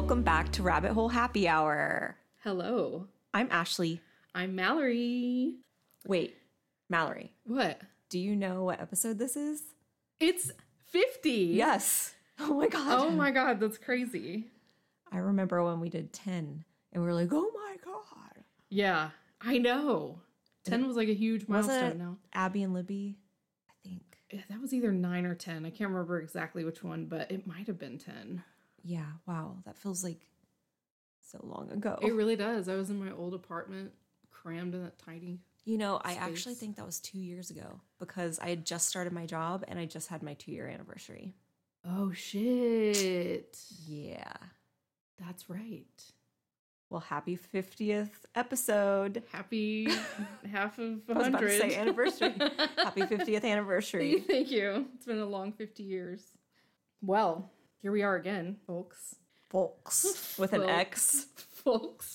welcome back to Rabbit Hole Happy Hour. Hello. I'm Ashley. I'm Mallory. Wait, Mallory. What? Do you know what episode this is? It's 50. Yes. Oh my God. Oh my God, that's crazy. I remember when we did 10 and we were like, oh my God. Yeah, I know. 10 was like a huge Was milestone it now. Abby and Libby? I think. Yeah, that was either 9 or 10. I can't remember exactly which one, but it might have been 10. Yeah. Wow. That feels like so long ago. It really does. I was in my old apartment, crammed in that tiny You know, I space. actually think that was 2 years ago because I had just started my job and I just had my 2-year anniversary. Oh, shit. Yeah. That's right. Well, happy 50th episode. Happy half of 100. I was about to say anniversary. Happy 50th anniversary. Thank you. It's been a long 50 years. Well, here we are again, folks. Folks with an X. Folks.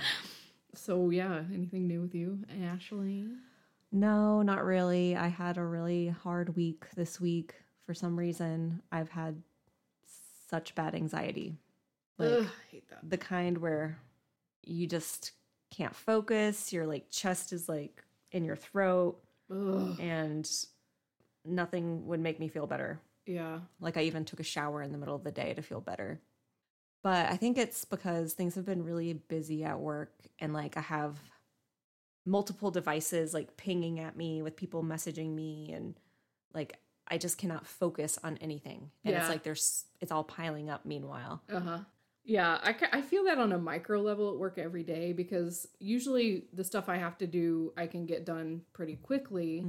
So, yeah, anything new with you, Ashley? No, not really. I had a really hard week this week. For some reason, I've had such bad anxiety. Like Ugh, I hate that. the kind where you just can't focus. Your like chest is like in your throat Ugh. and nothing would make me feel better. Yeah. Like I even took a shower in the middle of the day to feel better. But I think it's because things have been really busy at work and like I have multiple devices like pinging at me with people messaging me and like I just cannot focus on anything. And Yeah. it's like it's all piling up meanwhile. Uh-huh. Yeah, I feel that on a micro level at work every day because usually the stuff I have to do, I can get done pretty quickly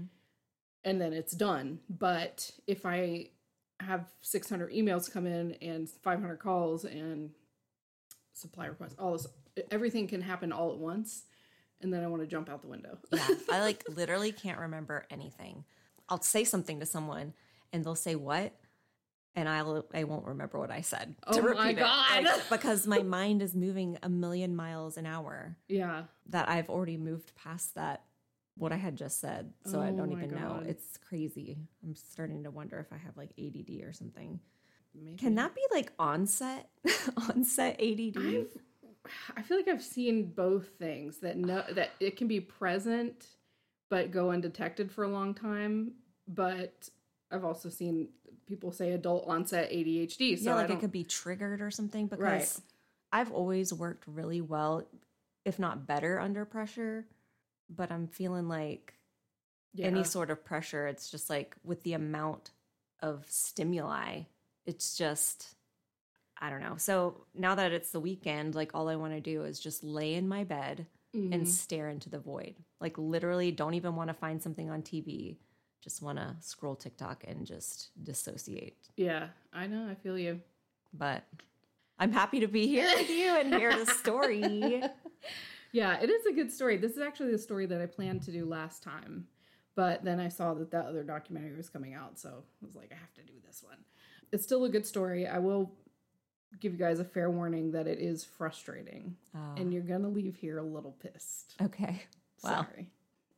and then it's done. But if I have 600 emails come in and 500 calls and supply requests, all this, everything can happen all at once. And then I want to jump out the window. Yeah, I like literally can't remember anything. I'll say something to someone and they'll say what? And I won't remember what I said. Oh my God. Like, because my mind is moving a million miles an hour. Yeah. That I've already moved past that, what I had just said. So I Oh don't my even know. God. It's crazy. I'm starting to wonder if I have like ADD or something. Maybe. Can that be like onset? Onset ADD? I feel like I've seen both things that it can be present but go undetected for a long time. But I've also seen people say adult onset ADHD. So yeah, like it could be triggered or something because Right. I've always worked really well, if not better, under pressure. But I'm feeling like any sort of pressure, it's just like with the amount of stimuli, it's just, I don't know. So now that it's the weekend, like all I want to do is just lay in my bed and stare into the void. Like literally don't even want to find something on TV. Just want to scroll TikTok and just dissociate. Yeah, I know. I feel you. But I'm happy to be here with you and hear the story. Yeah, it is a good story. This is actually the story that I planned to do last time. But then I saw that other documentary was coming out. So I was like, I have to do this one. It's still a good story. I will give you guys a fair warning that it is frustrating. And you're going to leave here a little pissed. Okay. Wow. Sorry.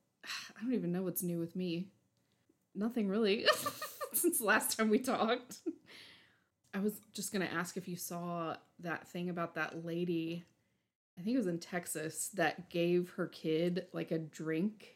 I don't even know what's new with me. Nothing really since the last time we talked. I was just going to ask if you saw that thing about that lady, I think it was in Texas, that gave her kid like a drink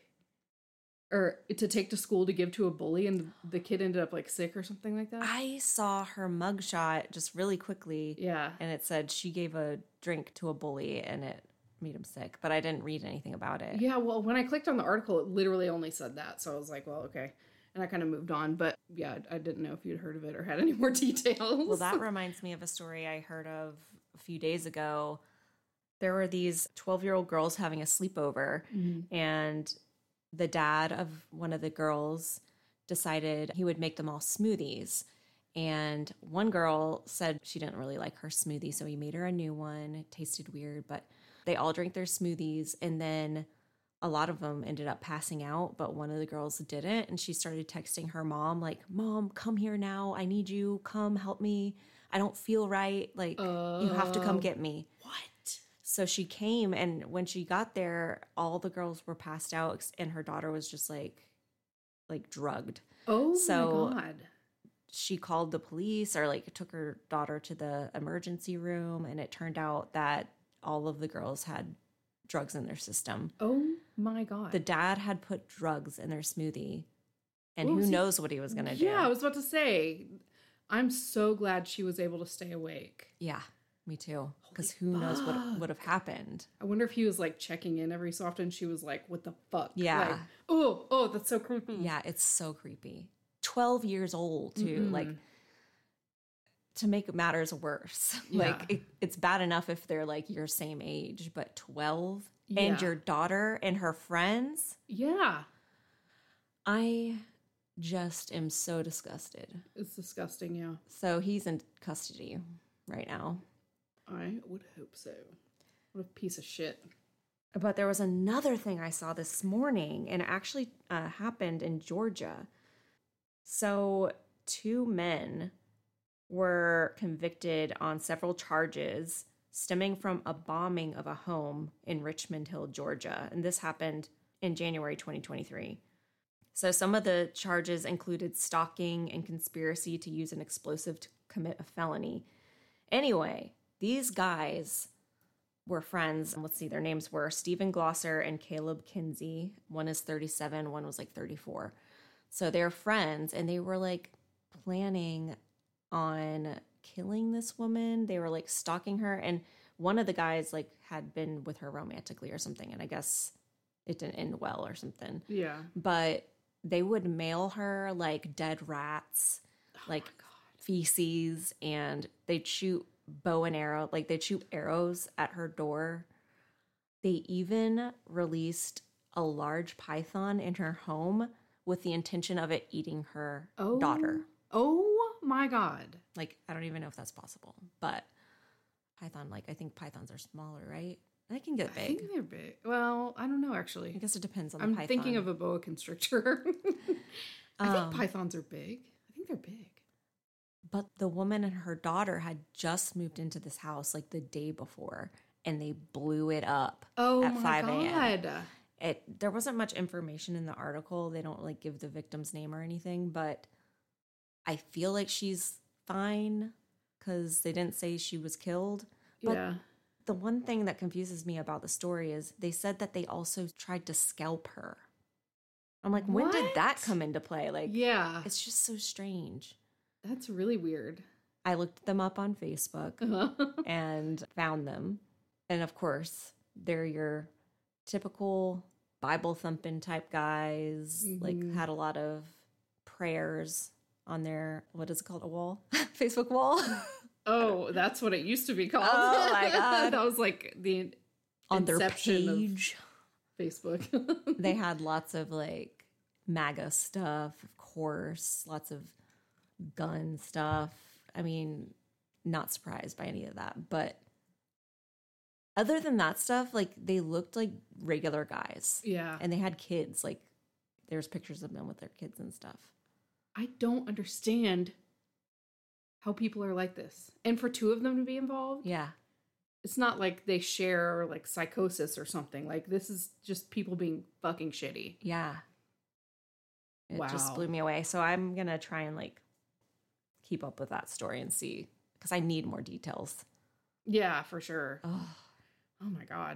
or to take to school to give to a bully and the kid ended up like sick or something like that. I saw her mugshot just really quickly. Yeah. And it said she gave a drink to a bully and it made him sick, but I didn't read anything about it. Yeah, well, when I clicked on the article, it literally only said that. So I was like, well, okay. And I kind of moved on. But yeah, I didn't know if you'd heard of it or had any more details. Well, that reminds me of a story I heard of a few days ago. There were these 12-year-old girls having a sleepover, and the dad of one of the girls decided he would make them all smoothies. And one girl said she didn't really like her smoothie, so he made her a new one. It tasted weird, but they all drank their smoothies, and then a lot of them ended up passing out, but one of the girls didn't. And she started texting her mom, like, Mom, come here now. I need you. Come help me. I don't feel right. Like, you have to come get me. What? So she came, and when she got there, all the girls were passed out, and her daughter was just like drugged. Oh So my God. she called the police or like took her daughter to the emergency room, and it turned out that all of the girls had drugs in their system. Oh my God. The dad had put drugs in their smoothie, and What who was he- knows what he was going to do. Yeah, I was about to say, I'm so glad she was able to stay awake. Yeah, me too. Because who knows what would have happened. I wonder if he was like checking in every so often. She was like, what the fuck? Yeah. Like, oh, that's so creepy. Yeah, it's so creepy. 12 years old, too. Like, to make matters worse. Yeah. Like, it's bad enough if they're like your same age, but 12 Yeah. and your daughter and her friends. Yeah. I just am so disgusted. It's disgusting, yeah. So he's in custody right now. I would hope so. What a piece of shit. But there was another thing I saw this morning, and it actually happened in Georgia. So 2 men were convicted on several charges stemming from a bombing of a home in Richmond Hill, Georgia. And this happened in January 2023. So some of the charges included stalking and conspiracy to use an explosive to commit a felony. Anyway, these guys were friends. Let's see, their names were Stephen Glosser and Caleb Kinsey. One is 37, one was like 34. So they're friends, and they were like planning on killing this woman. They were like stalking her, and one of the guys like had been with her romantically or something, and I guess it didn't end well or something. Yeah. But they would mail her like dead rats, like feces, and they'd shoot bow and arrow, like they'd shoot arrows at her door. They even released a large python in her home with the intention of it eating her daughter. Oh my God. Like, I don't even know if that's possible, but python, like, I think pythons are smaller, right? They can get I big. think they're big. Well, I don't know, actually. I guess it depends on the I'm python. thinking of a boa constrictor. I think pythons are big. I think they're big. But the woman and her daughter had just moved into this house like the day before, and they blew it up at 5 a.m. There wasn't much information in the article. They don't like give the victim's name or anything, but I feel like she's fine because they didn't say she was killed. But Yeah. the one thing that confuses me about the story is they said that they also tried to scalp her. I'm like, when did that What? come into play? Like, Yeah. it's just so strange. That's really weird. I looked them up on Facebook and found them. And of course, they're your typical Bible thumping type guys, like had a lot of prayers on their, what is it called? A wall? Facebook wall? Oh, that's what it used to be called. Oh my God. That was like the On their inception of page. Facebook. They had lots of like MAGA stuff, of course, lots of gun stuff. I mean, not surprised by any of that. But other than that stuff, like they looked like regular guys. Yeah. And they had kids. Like there's pictures of them with their kids and stuff. I don't understand how people are like this. And for 2 of them to be involved, Yeah. it's not like they share like psychosis or something. Like this is just people being fucking shitty. Yeah. It just Wow. blew me away. So I'm going to try and like keep up with that story and see, because I need more details. Yeah, for sure. Oh, Oh my God.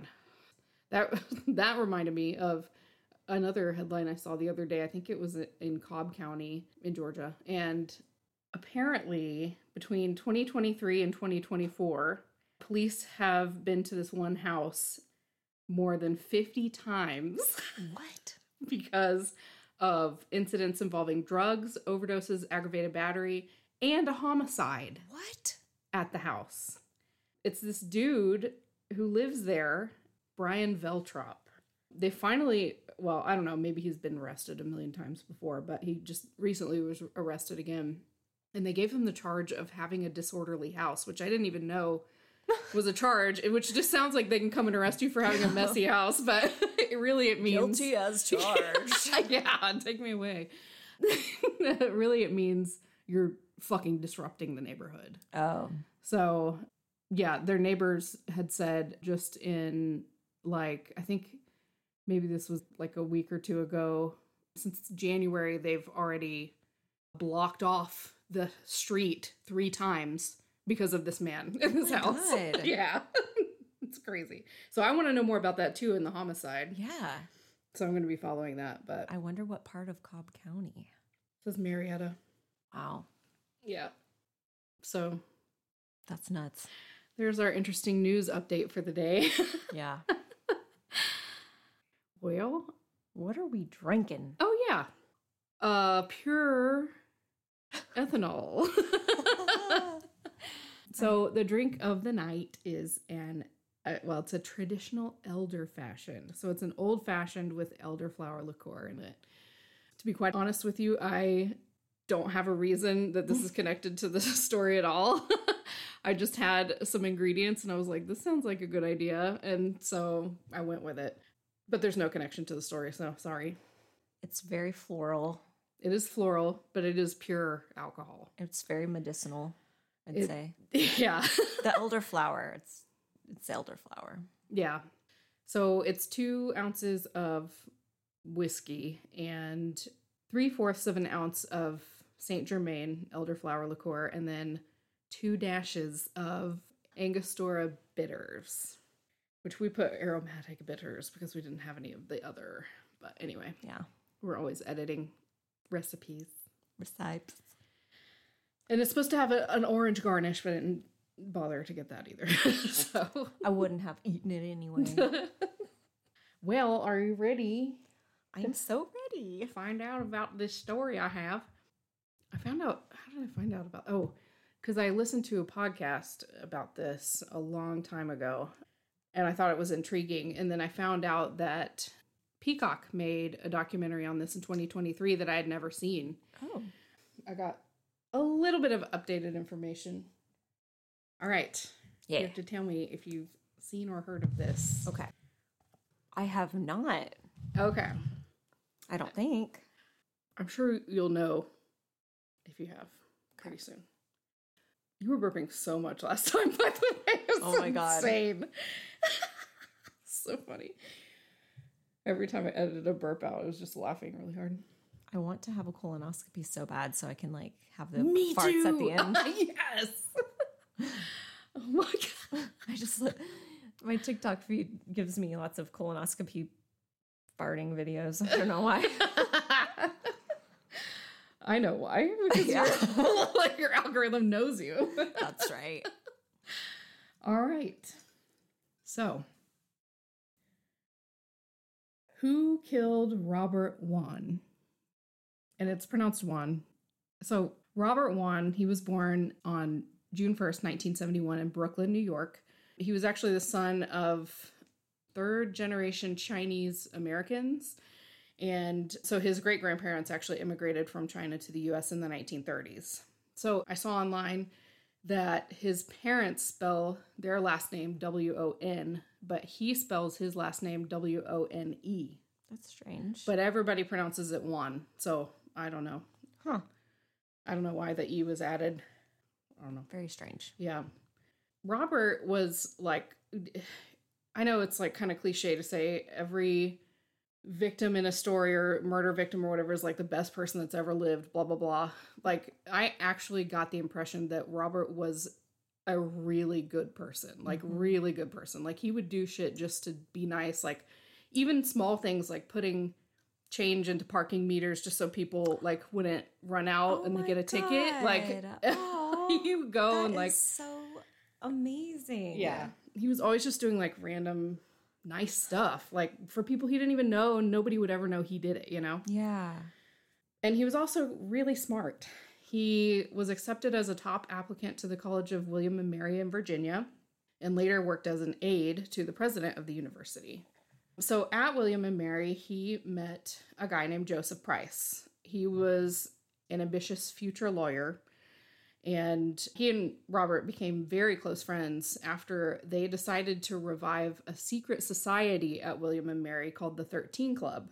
That reminded me of another headline I saw the other day. I think it was in Cobb County in Georgia. And apparently between 2023 and 2024, police have been to this one house more than 50 times what? because of incidents involving drugs, overdoses, aggravated battery, and a homicide What? at the house. It's this dude who lives there, Brian Veltrop. They finally, well, I don't know, maybe he's been arrested a million times before, but he just recently was arrested again. And they gave him the charge of having a disorderly house, which I didn't even know was a charge, which just sounds like they can come and arrest you for having a messy house, but it means... Guilty as charged. Yeah, take me away. Really, it means you're fucking disrupting the neighborhood. Oh. So, yeah, their neighbors had said just in, like, I think maybe this was like a week or 2 ago, since January, they've already blocked off the street 3 times because of this man in this house. God. Yeah. It's crazy. So I want to know more about that too in the homicide. Yeah. So I'm going to be following that. But I wonder what part of Cobb County. It says Marietta. Wow. Yeah. So That's nuts. there's our interesting news update for the day. Yeah. Well, What are we drinking? oh yeah. Pure ethanol. So the drink of the night is it's a traditional elder fashioned. So it's an old fashioned with elderflower liqueur in it. To be quite honest with you, I don't have a reason that this is connected to the story at all. I just had some ingredients and I was like, this sounds like a good idea. And so I went with it. But there's no connection to the story, so sorry. It's very floral. It is floral, but it is pure alcohol. It's very medicinal, I'd say. Yeah. The elderflower. It's elderflower. Yeah. So it's 2 ounces of whiskey and 3/4 of an ounce of Saint Germain elderflower liqueur, and then 2 dashes of Angostura bitters, which we put aromatic bitters because we didn't have any of the other. But anyway, Yeah. we're always editing recipes. Recipes. And it's supposed to have an orange garnish, but I didn't bother to get that either. So, I wouldn't have eaten it anyway. well, are you ready I'm so ready. to find out about this story I have? I found out, how did I find out about, because I listened to a podcast about this a long time ago, and I thought it was intriguing. And then I found out that Peacock made a documentary on this in 2023 that I had never seen. Oh. I got a little bit of updated information. All right. Yeah. You have to tell me if you've seen or heard of this. Okay. I have not. Okay. I don't think. I'm sure you'll know if you have pretty soon. You were burping so much last time, by the way. It was Oh my God. insane. So funny. Every time I edited a burp out, I was just laughing really hard. I want to have a colonoscopy so bad so I can have the Me farts too. at the end. Yes. Oh my God. I just my TikTok feed gives me lots of colonoscopy farting videos. I don't know why. I know why. Because your algorithm knows you. That's right. All right. So, who killed Robert Wan? And it's pronounced Wan. So, Robert Wan, he was born on June 1st, 1971 in Brooklyn, New York. He was actually the son of 3rd-generation Chinese Americans. And so his great-grandparents actually immigrated from China to the U.S. in the 1930s. So I saw online that his parents spell their last name W-O-N, but he spells his last name W-O-N-E. That's strange. But everybody pronounces it Wan, so I don't know. Huh. I don't know why the E was added. I don't know. Very strange. Yeah. Robert was like, I know it's like kind of cliche to say every victim in a story or murder victim or whatever is like the best person that's ever lived, blah, blah, blah. Like, I actually got the impression that Robert was a really good person, like really good person. Like, he would do shit just to be nice. Like, even small things like putting change into parking meters just so people like wouldn't run out and they get a ticket. Like, he would go and like, so amazing. yeah, he was always just doing like random nice stuff, like for people he didn't even know, and nobody would ever know he did it, you know? Yeah. And he was also really smart. He was accepted as a top applicant to the College of William and Mary in Virginia, and later worked as an aide to the president of the university. So at William and Mary, he met a guy named Joseph Price. He was an ambitious future lawyer, and he and Robert became very close friends after they decided to revive a secret society at William and Mary called the 13 Club.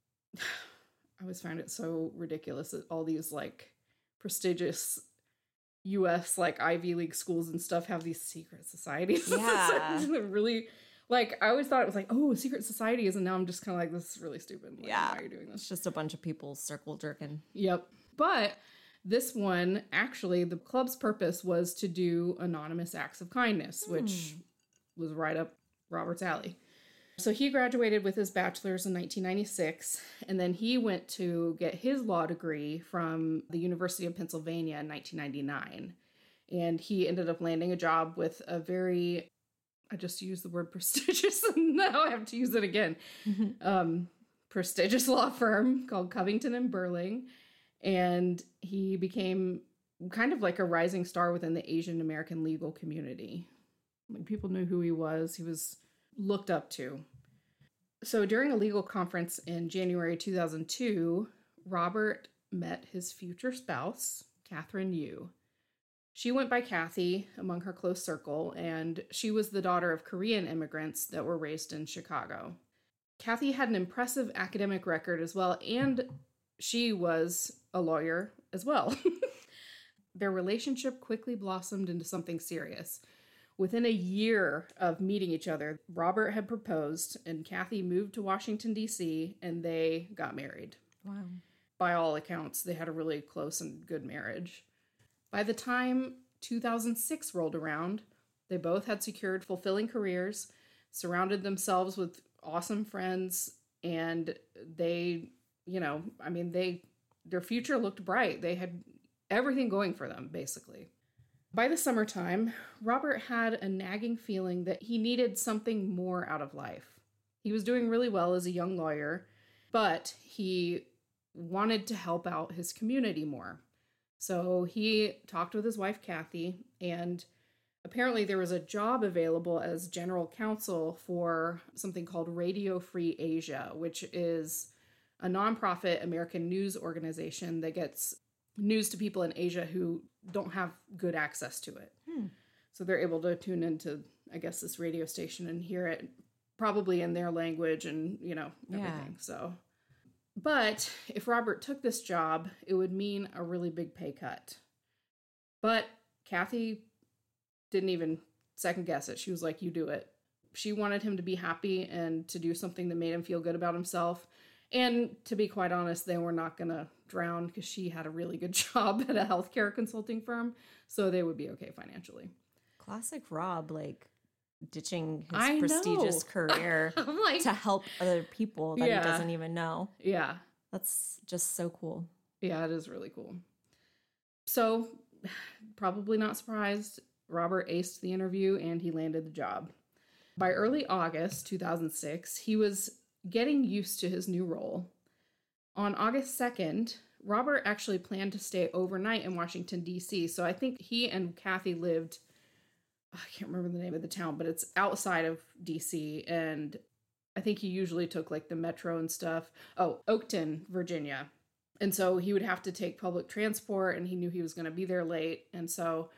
I always find it so ridiculous that all these like prestigious US like Ivy League schools and stuff have these secret societies. Yeah. Really, like, I always thought it was like, oh, secret societies, and now I'm just kind of like, this is really stupid. Like, Yeah. why are you doing this? It's just a bunch of people circle jerking. Yep. But This one, actually, the club's purpose was to do anonymous acts of kindness, which was right up Robert's alley. So he graduated with his bachelor's in 1996, and then he went to get his law degree from the University of Pennsylvania in 1999. And he ended up landing a job with a very, I just used the word prestigious, and now I have to use it again, prestigious law firm called Covington and Burling. And he became kind of like a rising star within the Asian American legal community. Like, people knew who he was looked up to. So during a legal conference in January 2002, Robert met his future spouse, Catherine Yu. She went by Kathy among her close circle, and she was the daughter of Korean immigrants that were raised in Chicago. Kathy had an impressive academic record as well, and she was a lawyer as well. Their relationship quickly blossomed into something serious. Within a year of meeting each other, Robert had proposed, and Kathy moved to Washington, D.C., and they got married. Wow. By all accounts, they had a really close and good marriage. By the time 2006 rolled around, they both had secured fulfilling careers, surrounded themselves with awesome friends, and they, their future looked bright. They had everything going for them, basically. By the summertime, Robert had a nagging feeling that he needed something more out of life. He was doing really well as a young lawyer, but he wanted to help out his community more. So he talked with his wife, Kathy, and apparently there was a job available as general counsel for something called Radio Free Asia, which is a nonprofit American news organization that gets news to people in Asia who don't have good access to it. So they're able to tune into, I guess, this radio station and hear it probably in their language and, everything. So, but if Robert took this job, it would mean a really big pay cut. But Kathy didn't even second guess it. She was like, you do it. She wanted him to be happy and to do something that made him feel good about himself. And to be quite honest, they were not going to drown because she had a really good job at a healthcare consulting firm. So they would be okay financially. Classic Rob, ditching his prestigious career to help other people that he doesn't even know. Yeah. That's just so cool. Yeah, it is really cool. So, probably not surprised, Robert aced the interview and he landed the job. By early August 2006, he was getting used to his new role. On August 2nd, Robert actually planned to stay overnight in Washington, D.C., so I think he and Kathy lived, I can't remember the name of the town, but it's outside of D.C., and I think he usually took, the metro and stuff. Oh, Oakton, Virginia. And so he would have to take public transport, and he knew he was going to be there late, and so,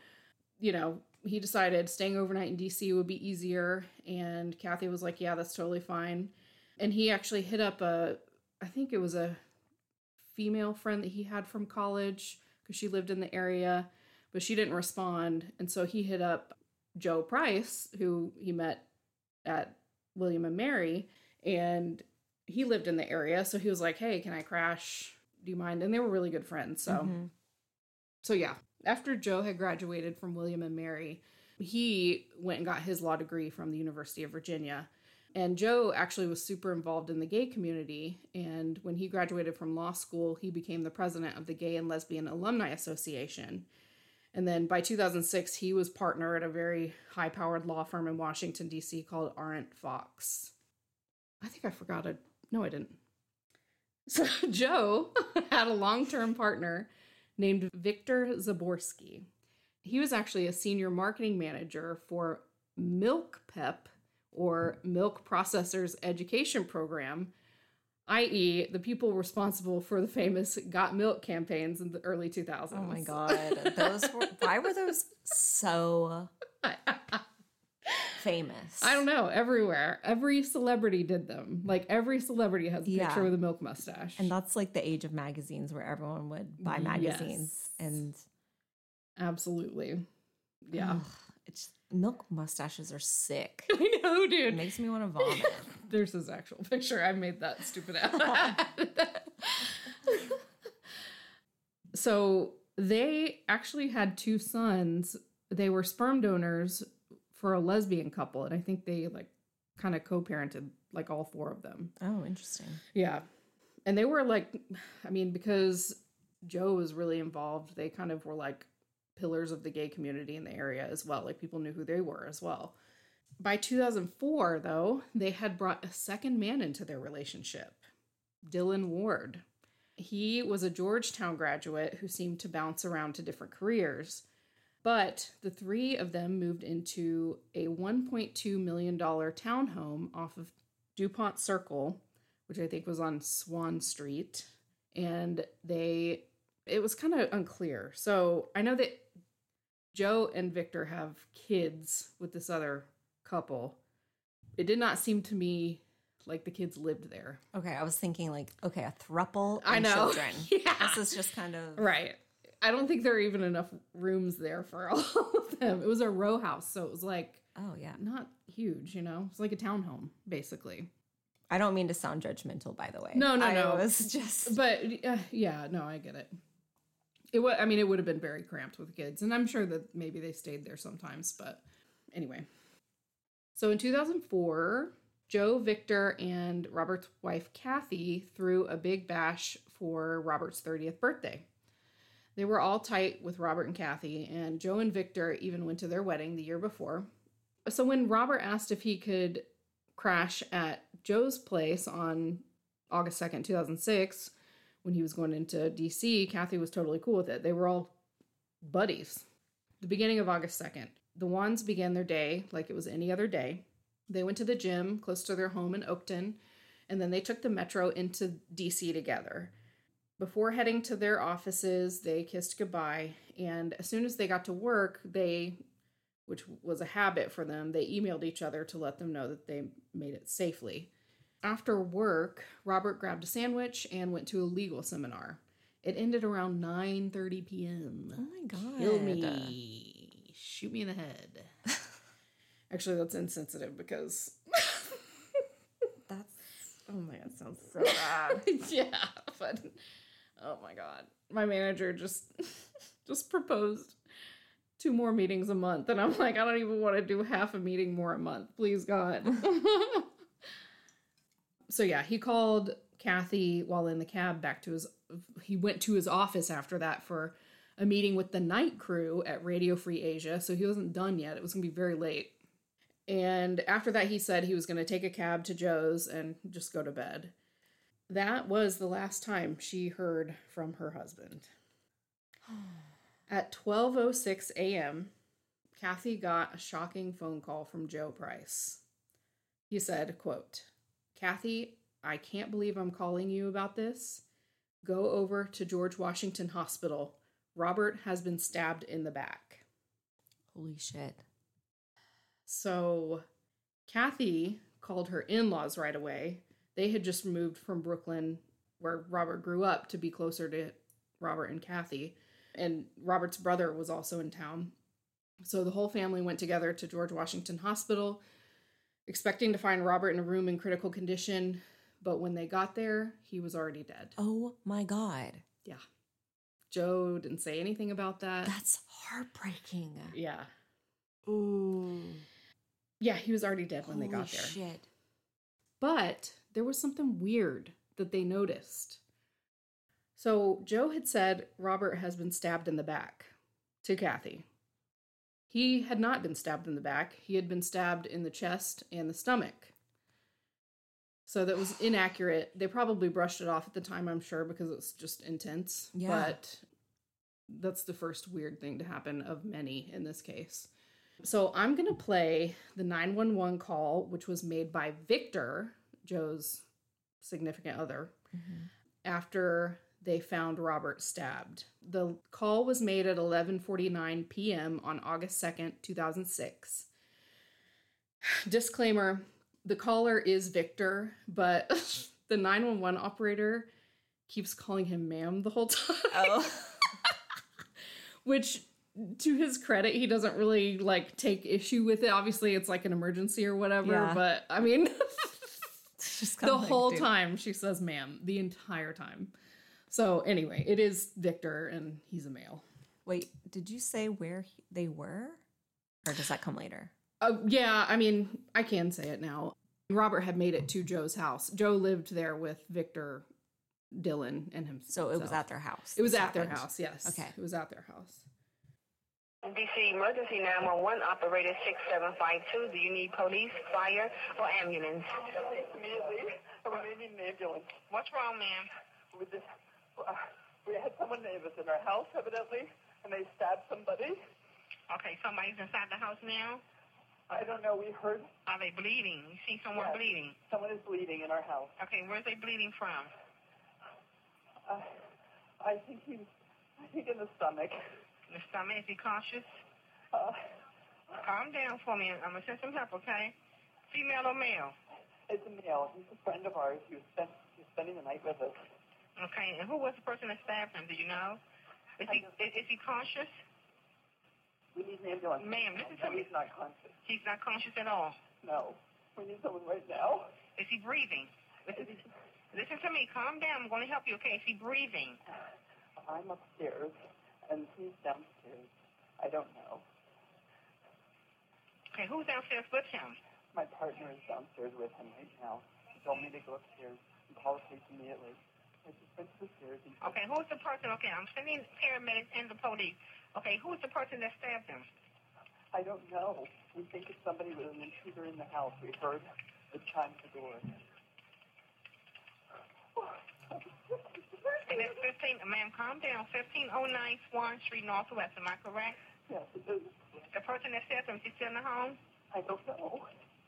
he decided staying overnight in D.C. would be easier, and Kathy was like, yeah, that's totally fine. And he actually hit up I think it was a female friend that he had from college because she lived in the area, but she didn't respond. And so he hit up Joe Price, who he met at William and Mary, and he lived in the area. So he was like, hey, can I crash? Do you mind? And they were really good friends. So yeah, after Joe had graduated from William and Mary, he went and got his law degree from the University of Virginia. And Joe actually was super involved in the gay community. And when he graduated from law school, he became the president of the Gay and Lesbian Alumni Association. And then by 2006, he was partner at a very high-powered law firm in Washington, D.C. called Arent Fox. I think I forgot it. No, I didn't. So Joe had a long-term partner named Victor Zaborski. He was actually a senior marketing manager for Milk Pep, or Milk Processors Education Program, i.e. the people responsible for the famous Got Milk campaigns in the early 2000s. Oh my God. Why were those so famous? I don't know. Everywhere. Every celebrity did them. Every celebrity has a picture with a milk mustache. And that's the age of magazines where everyone would buy magazines. Yes. And absolutely. Yeah. Milk mustaches are sick. I know, dude. It makes me want to vomit. There's his actual picture. I made that stupid ad. So They actually had 2 sons. They were sperm donors for a lesbian couple, and I think they like kind of co-parented like all 4 of them. Oh, interesting. Yeah. And they were like, I mean, because Joe was really involved, they kind of were like pillars of the gay community in the area as well. Like people knew who they were as well. By 2004, though, they had brought a second man into their relationship, Dylan Ward. He was a Georgetown graduate who seemed to bounce around to different careers. But the 3 of them moved into a $1.2 million townhome off of DuPont Circle, which I think was on Swan Street. And it was kind of unclear. So I know that Joe and Victor have kids with this other couple. It did not seem to me like the kids lived there. Okay, I was thinking like, okay, a throuple I and know. children. Yeah. This is just kind of... Right. I don't think there are even enough rooms there for all of them. It was a row house, so it was like... Oh, yeah. Not huge, you know? It's like a townhome, basically. I don't mean to sound judgmental, by the way. No. I was just... But, yeah, no, I get it. It would have been very cramped with kids, and I'm sure that maybe they stayed there sometimes, but anyway. So in 2004, Joe, Victor, and Robert's wife, Kathy, threw a big bash for Robert's 30th birthday. They were all tight with Robert and Kathy, and Joe and Victor even went to their wedding the year before. So when Robert asked if he could crash at Joe's place on August 2nd, 2006, when he was going into D.C., Kathy was totally cool with it. They were all buddies. The beginning of August 2nd, the Wands began their day like it was any other day. They went to the gym close to their home in Oakton, and then they took the metro into D.C. together. Before heading to their offices, they kissed goodbye, and as soon as they got to work, which was a habit for them, they emailed each other to let them know that they made it safely. After work, Robert grabbed a sandwich and went to a legal seminar. It ended around 9:30 p.m. Oh my God. Kill me. Shoot me in the head. Actually, that's insensitive because... Oh my God, sounds so bad. Yeah, but... Oh my God. My manager just proposed 2 more meetings a month. And I'm like, I don't even want to do half a meeting more a month. Please, God. So yeah, he called Kathy while in the cab he went to his office after that for a meeting with the night crew at Radio Free Asia. So he wasn't done yet. It was going to be very late. And after that, he said he was going to take a cab to Joe's and just go to bed. That was the last time she heard from her husband. At 12:06 a.m., Kathy got a shocking phone call from Joe Price. He said, quote, "Kathy, I can't believe I'm calling you about this. Go over to George Washington Hospital. Robert has been stabbed in the back." Holy shit. So Kathy called her in-laws right away. They had just moved from Brooklyn, where Robert grew up, to be closer to Robert and Kathy. And Robert's brother was also in town. So the whole family went together to George Washington Hospital, expecting to find Robert in a room in critical condition. But when they got there, he was already dead. Oh my God. Yeah. Joe didn't say anything about that. That's heartbreaking. Yeah. Ooh. Yeah, he was already dead when they got there. Holy shit. But there was something weird that they noticed. So Joe had said Robert has been stabbed in the back to Kathy. He had not been stabbed in the back. He had been stabbed in the chest and the stomach. So that was inaccurate. They probably brushed it off at the time, I'm sure, because it was just intense. Yeah. But that's the first weird thing to happen of many in this case. So I'm going to play the 911 call, which was made by Victor, Joe's significant other, after they found Robert stabbed. The call was made at 11:49 p.m. on August 2nd, 2006. Disclaimer, the caller is Victor, but the 911 operator keeps calling him ma'am the whole time. Oh. Which, to his credit, he doesn't really, take issue with it. Obviously, it's like an emergency or whatever, Yeah. but, I mean, Just the whole time she says ma'am, the entire time. So, anyway, it is Victor, and he's a male. Wait, did you say where they were? Or does that come later? Yeah, I mean, I can say it now. Robert had made it to Joe's house. Joe lived there with Victor, Dylan, and himself. So it was at their house. It was at their house, yes. Okay. It was at their house. DC Emergency 911 Operator 6752. Do you need police, fire, or ambulance? Immediately. We need an ambulance. What's wrong, ma'am? We had someone that was in our house, evidently, and they stabbed somebody. Okay, somebody's inside the house now? I don't know. We heard. Are they bleeding? You see someone bleeding? Someone is bleeding in our house. Okay, where's they bleeding from? I think in the stomach. In the stomach? Is he cautious? Calm down for me. I'm going to send some help, okay? Female or male? It's a male. He's a friend of ours. He was spending the night with us. Okay, and who was the person that stabbed him? Do you know? Is he conscious? We need an ambulance. Ma'am, listen to me. He's not conscious. He's not conscious at all? No. We need someone right now. Is he breathing? Listen to me. Calm down. I'm going to help you, okay? Is he breathing? I'm upstairs, and he's downstairs. I don't know. Okay, who's downstairs with him? My partner is downstairs with him right now. He told me to go upstairs and call the police immediately. I just went to the stairs. Okay, who's the person? Okay, I'm sending paramedics and the police. Okay, who's the person that stabbed him? I don't know. We think it's somebody with an intruder in the house. We heard the chime at the door. And it's 15, ma'am, calm down. 1509 Swan Street Northwest, am I correct? Yes, it is. The person that stabbed him, is he still in the home? I don't know.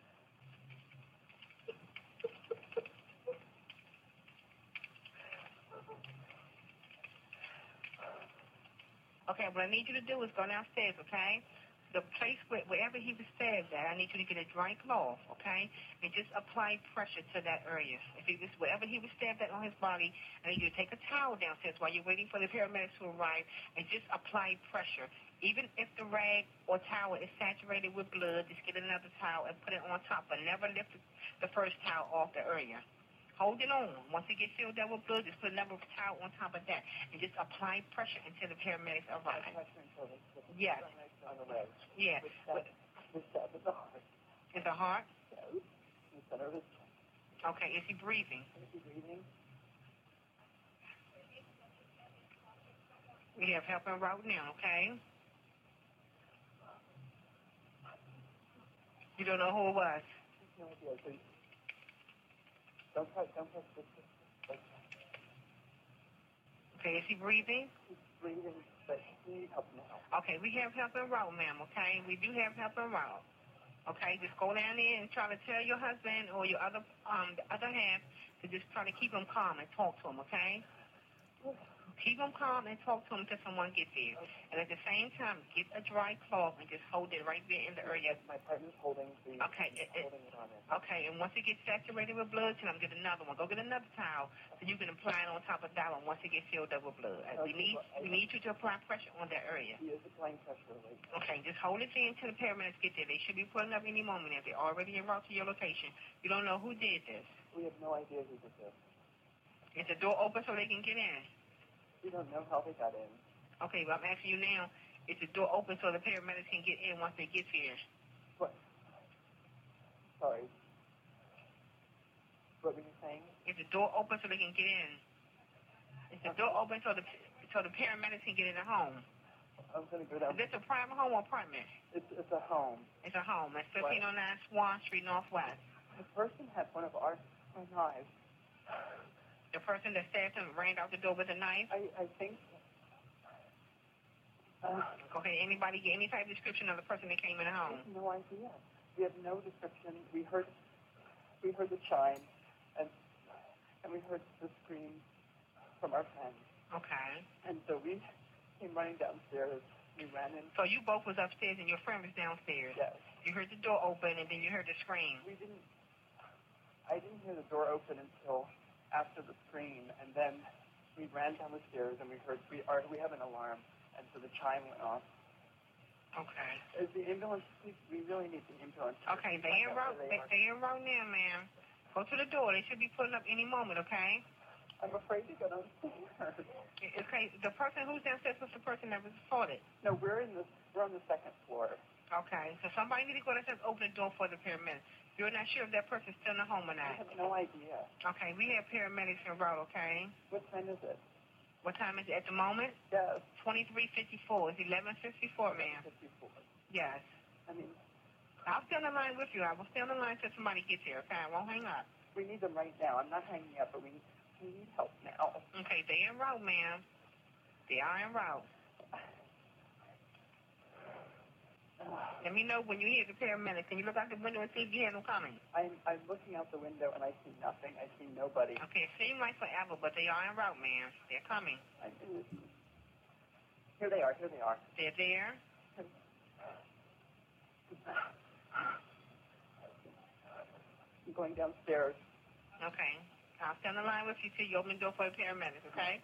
Okay, what I need you to do is go downstairs, okay? The place wherever he was stabbed at, I need you to get a dry cloth, okay? And just apply pressure to that area. If it was wherever he was stabbed at on his body, I need you to take a towel downstairs while you're waiting for the paramedics to arrive and just apply pressure. Even if the rag or towel is saturated with blood, just get another towel and put it on top, but never lift the first towel off the area. Hold it on. Once it gets filled up with blood, just put another towel on top of that and just apply pressure until the paramedics arrive. Yes. On the leg. Yeah. With stab in the heart. In the heart? Yes. In the center of his chest. Okay. Is he breathing? Is he breathing? We have help en route now, okay? You don't know who it was? No idea. Please. Don't touch this. Okay, is he breathing? He's breathing, but he needs help now. Okay, we have help en route, ma'am, okay? We do have help en route. Okay, just go down there and try to tell your husband or your the other half to just try to keep him calm and talk to him, okay? Keep him calm and talk to him until someone gets there. And at the same time, get a dry cloth and just hold it right there in the area. My partner's holding the. Okay. Holding it on it. Okay, and once it gets saturated with blood, tell him get another one. Go get another towel so you can apply it on top of that one once it gets filled up with blood. We need you to apply pressure on that area. He is applying pressure right now. Okay, just hold it there until the paramedics get there. They should be pulling up any moment if they're already en route to your location. You don't know who did this. We have no idea who did this. Is the door open so they can get in? We don't know how they got in. Okay, well, I'm asking you now, is the door open so the paramedics can get in once they get here? What? Sorry. What were you saying? Is the door open so they can get in? Is the door open so the paramedics can get in the home? I'm going to go down. Is this a private home or apartment? It's a home. It's a home. It's 1509 Swan Street Northwest. The person had one of our knives. The person that stabbed him ran out the door with a knife? I think. Okay, anybody get any type of description of the person that came in the home? I have no idea. We have no description. We heard the chime, and we heard the scream from our friends. Okay. And so we came running downstairs. We ran in. So you both was upstairs and your friend was downstairs? Yes. You heard the door open and then you heard the scream? I didn't hear the door open until after the scream, and then we ran down the stairs and we heard we have an alarm, and so the chime went off. Okay. Is the ambulance? We really need the ambulance. Okay, they en route now, ma'am. Go to the door. They should be pulling up any moment. Okay. I'm afraid to go downstairs. Okay, the person who's downstairs was the person that was assaulted. No, we're on the second floor. Okay, so somebody need to go downstairs, open the door for the paramedics. You're not sure if that person's still in the home or I not. have no idea. Okay, we have paramedics en route, okay? What time is it? What time is it at the moment? Yes. 23:54. It's 11:54, ma'am. 54. Yes. I mean, I'll stay on the line with you. I will stay on the line until somebody gets here, okay? I won't hang up. we need them right now. I'm not hanging up, but we need help now. Okay, they en route, ma'am. They are en route. Let me know when you hear the paramedics. Can you look out the window and see if you hear them coming? I'm looking out the window and I see nothing. I see nobody. Okay, it seems like forever, but they are en route, ma'am. They're coming. Here they are. Here they are. They're there. I'm going downstairs. Okay. I'll stay on the line with you till you open the door for the paramedics, okay?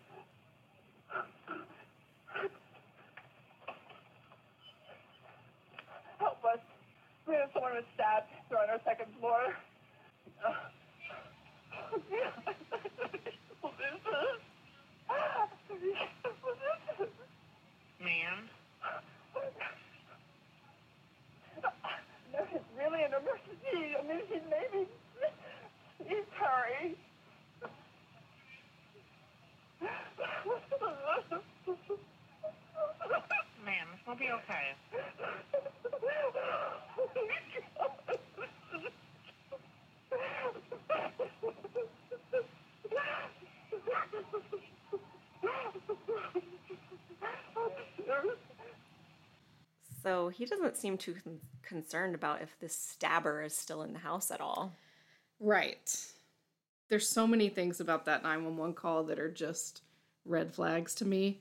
Help us. We have someone was stabbed. They're on our second floor. Ma'am? No, it's really an emergency. I mean, maybe. Please hurry. Ma'am, it's gonna be okay. So he doesn't seem too concerned about if this stabber is still in the house at all. Right. There's so many things about that 911 call that are just red flags to me.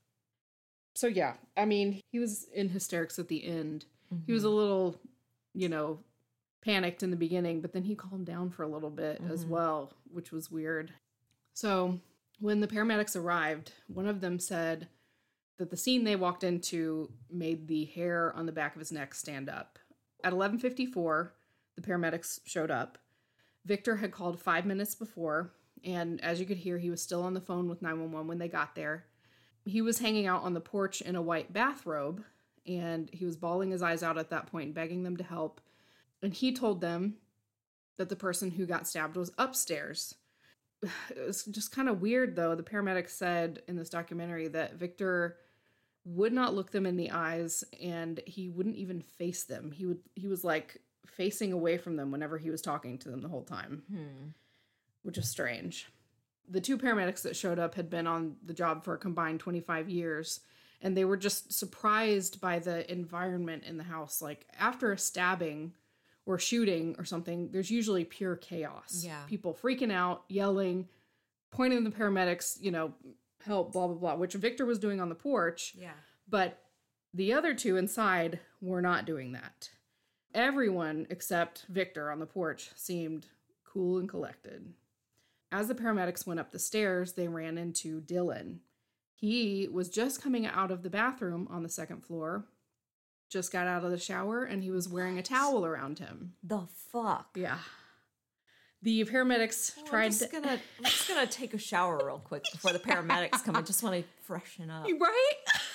So yeah, I mean, he was in hysterics at the end. Mm-hmm. He was a little, panicked in the beginning, but then he calmed down for a little bit as well, which was weird. So when the paramedics arrived, one of them said that the scene they walked into made the hair on the back of his neck stand up. At 11:54, the paramedics showed up. Victor had called 5 minutes before, and as you could hear, he was still on the phone with 911 when they got there. He was hanging out on the porch in a white bathrobe, and he was bawling his eyes out at that point, begging them to help. And he told them that the person who got stabbed was upstairs. It was just kind of weird, though. The paramedics said in this documentary that Victor would not look them in the eyes, and he wouldn't even face them. He was like facing away from them whenever he was talking to them the whole time, which is strange. The two paramedics that showed up had been on the job for a combined 25 years, and they were just surprised by the environment in the house. Like, after a stabbing or shooting or something, there's usually pure chaos. Yeah. People freaking out, yelling, pointing at the paramedics, help, blah, blah, blah, which Victor was doing on the porch. Yeah. But the other two inside were not doing that. Everyone except Victor on the porch seemed cool and collected. As the paramedics went up the stairs, they ran into Dylan. He was just coming out of the bathroom on the second floor, just got out of the shower, and he was wearing a towel around him. The fuck? Yeah. The paramedics tried I'm just gonna take a shower real quick before the paramedics come. I just want to freshen up. Right?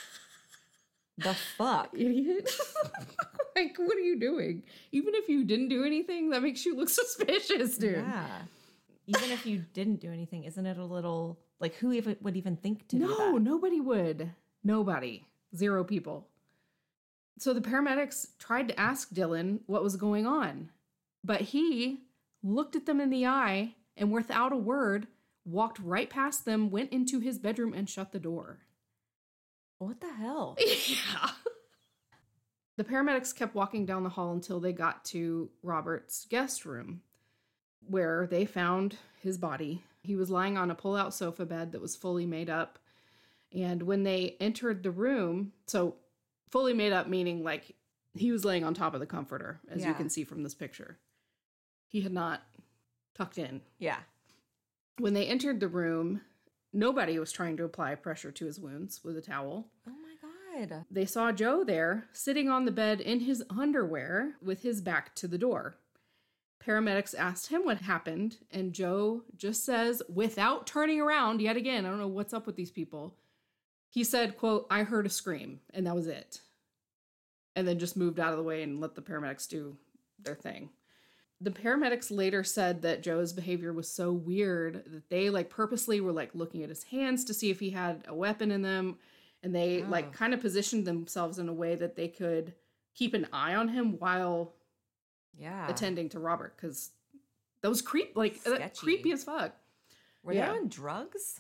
The fuck? Idiot. Like, what are you doing? Even if you didn't do anything, that makes you look suspicious, dude. Yeah. Even if you didn't do anything, isn't it a little, like, who even would even think to do that? No, nobody would. Nobody. 0 people. So the paramedics tried to ask Dylan what was going on, but he looked at them in the eye and without a word, walked right past them, went into his bedroom and shut the door. What the hell? Yeah. The paramedics kept walking down the hall until they got to Robert's guest room, where they found his body. He was lying on a pull-out sofa bed that was fully made up. And when they entered the room, so fully made up meaning like he was laying on top of the comforter, as you can see from this picture. He had not tucked in. Yeah. When they entered the room, nobody was trying to apply pressure to his wounds with a towel. Oh my God. They saw Joe there, sitting on the bed in his underwear with his back to the door. Paramedics asked him what happened, and Joe just says, without turning around, yet again, I don't know what's up with these people. He said, quote, "I heard a scream," and that was it. And then just moved out of the way and let the paramedics do their thing. The paramedics later said that Joe's behavior was so weird that they purposely were looking at his hands to see if he had a weapon in them. And they kind of positioned themselves in a way that they could keep an eye on him while attending to Robert. Because that was creepy as fuck. Were they on drugs?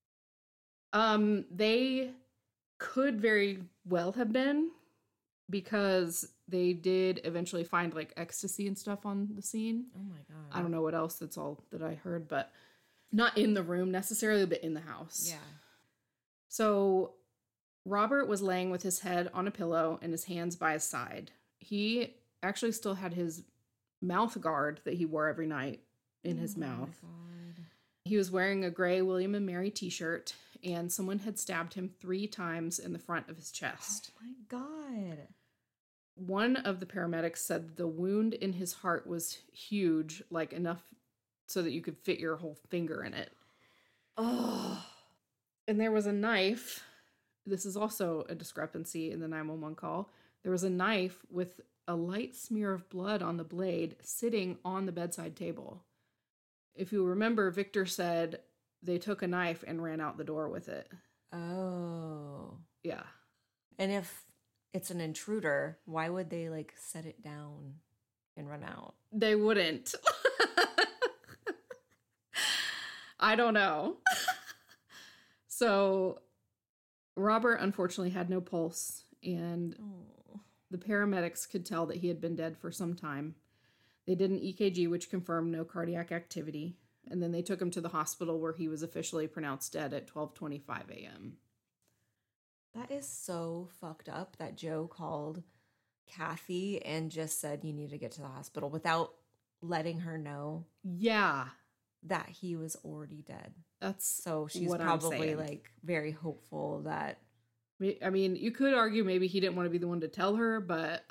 They could very well have been, because they did eventually find ecstasy and stuff on the scene. Oh my God. I don't know what else. That's all that I heard, but not in the room necessarily, but in the house. Yeah. So Robert was laying with his head on a pillow and his hands by his side. He actually still had his mouth guard that he wore every night in his mouth. God. He was wearing a gray William and Mary t-shirt, and someone had stabbed him 3 times in the front of his chest. Oh my God. One of the paramedics said the wound in his heart was huge, enough so that you could fit your whole finger in it. Oh. And there was a knife. This is also a discrepancy in the 911 call. There was a knife with a light smear of blood on the blade sitting on the bedside table. If you remember, Victor said they took a knife and ran out the door with it. Oh. Yeah. And if it's an intruder, why would they set it down and run out? They wouldn't. I don't know. So Robert unfortunately had no pulse, and the paramedics could tell that he had been dead for some time. They did an EKG, which confirmed no cardiac activity, and then they took him to the hospital, where he was officially pronounced dead at 12:25 a.m. That is so fucked up that Joe called Kathy and just said, "You need to get to the hospital," without letting her know Yeah. that he was already dead. That's So she's what I'm probably saying. very hopeful that. I mean, you could argue maybe he didn't want to be the one to tell her, but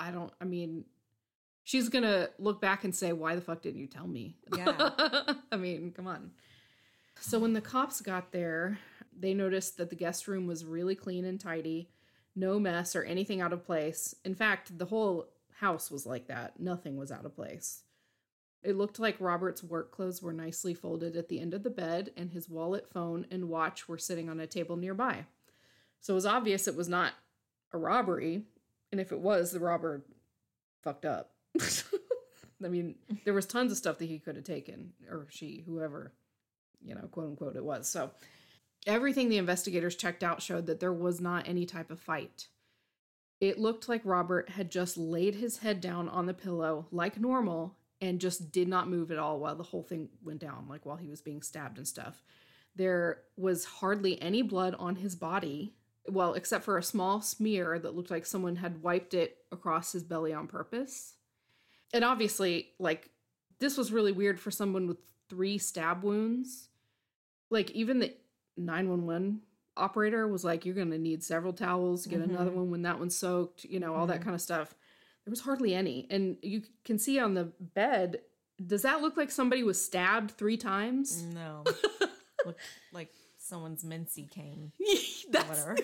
she's going to look back and say, "Why the fuck didn't you tell me?" Yeah. I mean, come on. So when the cops got there, they noticed that the guest room was really clean and tidy, no mess or anything out of place. In fact, the whole house was like that. Nothing was out of place. It looked like Robert's work clothes were nicely folded at the end of the bed, and his wallet, phone, and watch were sitting on a table nearby. So it was obvious it was not a robbery, and if it was, the robber fucked up. I mean, there was tons of stuff that he could have taken, or she, whoever, quote unquote it was. So everything the investigators checked out showed that there was not any type of fight. It looked like Robert had just laid his head down on the pillow like normal and just did not move at all while the whole thing went down, while he was being stabbed and stuff. There was hardly any blood on his body, well, except for a small smear that looked like someone had wiped it across his belly on purpose. And obviously, this was really weird for someone with 3 stab wounds. Even the 911 operator was like, "You're going to need several towels, get another one when that one's soaked," all that kind of stuff. There was hardly any. And you can see on the bed, does that look like somebody was stabbed 3 times? No. Looked like someone's mincy cane. That's Whatever.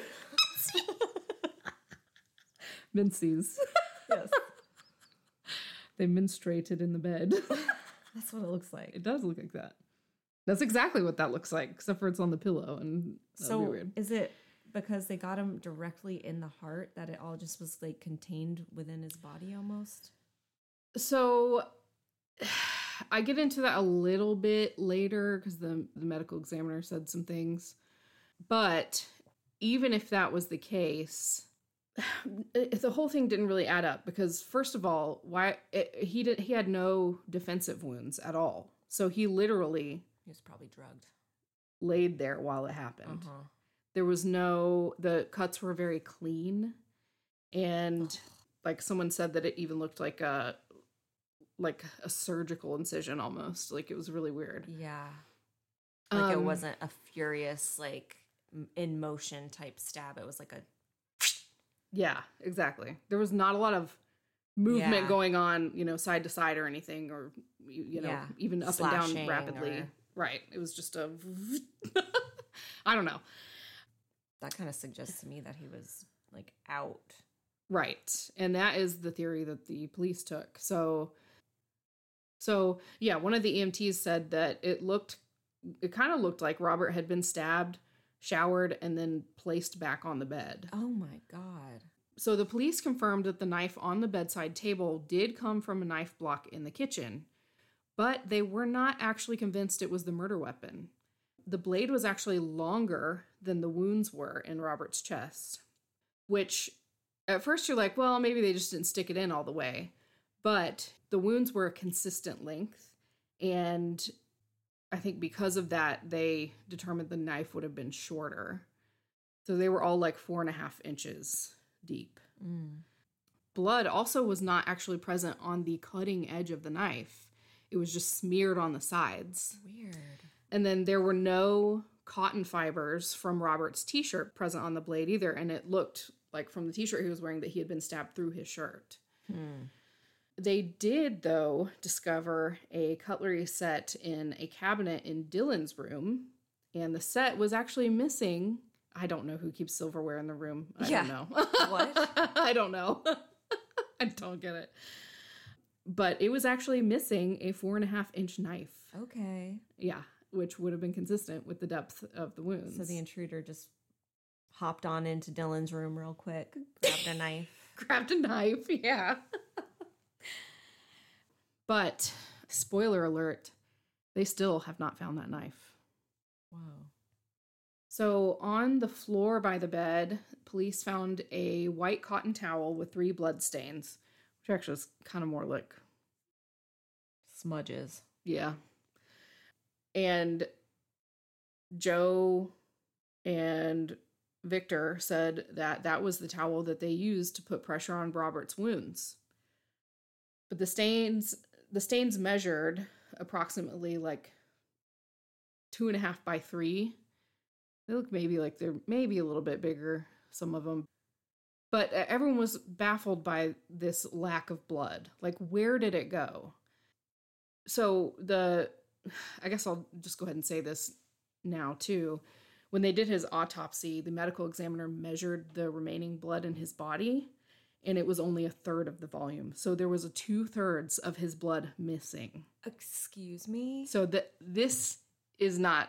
Mincies. Yes. They menstruated in the bed. That's what it looks like. It does look like that. That's exactly what that looks like, except for it's on the pillow, and that'd be weird. Is it because they got him directly in the heart that it all just was contained within his body almost? So I get into that a little bit later because the medical examiner said some things. But even if that was the case, the whole thing didn't really add up because, first of all, he had no defensive wounds at all. So he literally... He was probably drugged. Laid there while it happened. Uh-huh. There was the cuts were very clean. And someone said that it even looked like a surgical incision almost. It was really weird. Yeah. It wasn't a furious, in motion type stab. It was a... Yeah, exactly. There was not a lot of movement going on, side to side or anything, or, even up and down rapidly. Right. It was just a, I don't know. That kind of suggests to me that he was like out. Right. And that is the theory that the police took. So yeah, one of the EMTs said that it kind of looked like Robert had been stabbed, showered, and then placed back on the bed. Oh my God. So the police confirmed that the knife on the bedside table did come from a knife block in the kitchen, but they were not actually convinced it was the murder weapon. The blade was actually longer than the wounds were in Robert's chest, which at first you're like, well, maybe they just didn't stick it in all the way. But the wounds were a consistent length, and I think because of that, they determined the knife would have been shorter. So they were all like 4.5 inches deep. Blood also was not actually present on the cutting edge of the knife. It was just smeared on the sides. Weird. And then there were no cotton fibers from Robert's t-shirt present on the blade either, and it looked like from the t-shirt he was wearing that he had been stabbed through his shirt. They did, though, discover a cutlery set in a cabinet in Dylan's room, and the set was actually missing. I don't know who keeps silverware in the room. I don't know. What? I don't know. I don't get it. But it was actually missing a 4.5-inch knife. Okay. Yeah, which would have been consistent with the depth of the wounds. So the intruder just hopped on into Dylan's room real quick, grabbed a knife. Grabbed a knife, yeah. But, spoiler alert, they still have not found that knife. Wow. So, on the floor by the bed, police found a white cotton towel with 3 blood stains, which actually is kind of more like smudges. Yeah. And Joe and Victor said that that was the towel that they used to put pressure on Robert's wounds. But the stains measured approximately like 2.5 by 3. They look maybe like they're maybe a little bit bigger, some of them. But everyone was baffled by this lack of blood. Like, where did it go? So I guess I'll just go ahead and say this now too. When they did his autopsy, the medical examiner measured the remaining blood in his body, and it was only 1/3 of the volume. So there was 2/3 of his blood missing. Excuse me? So this is not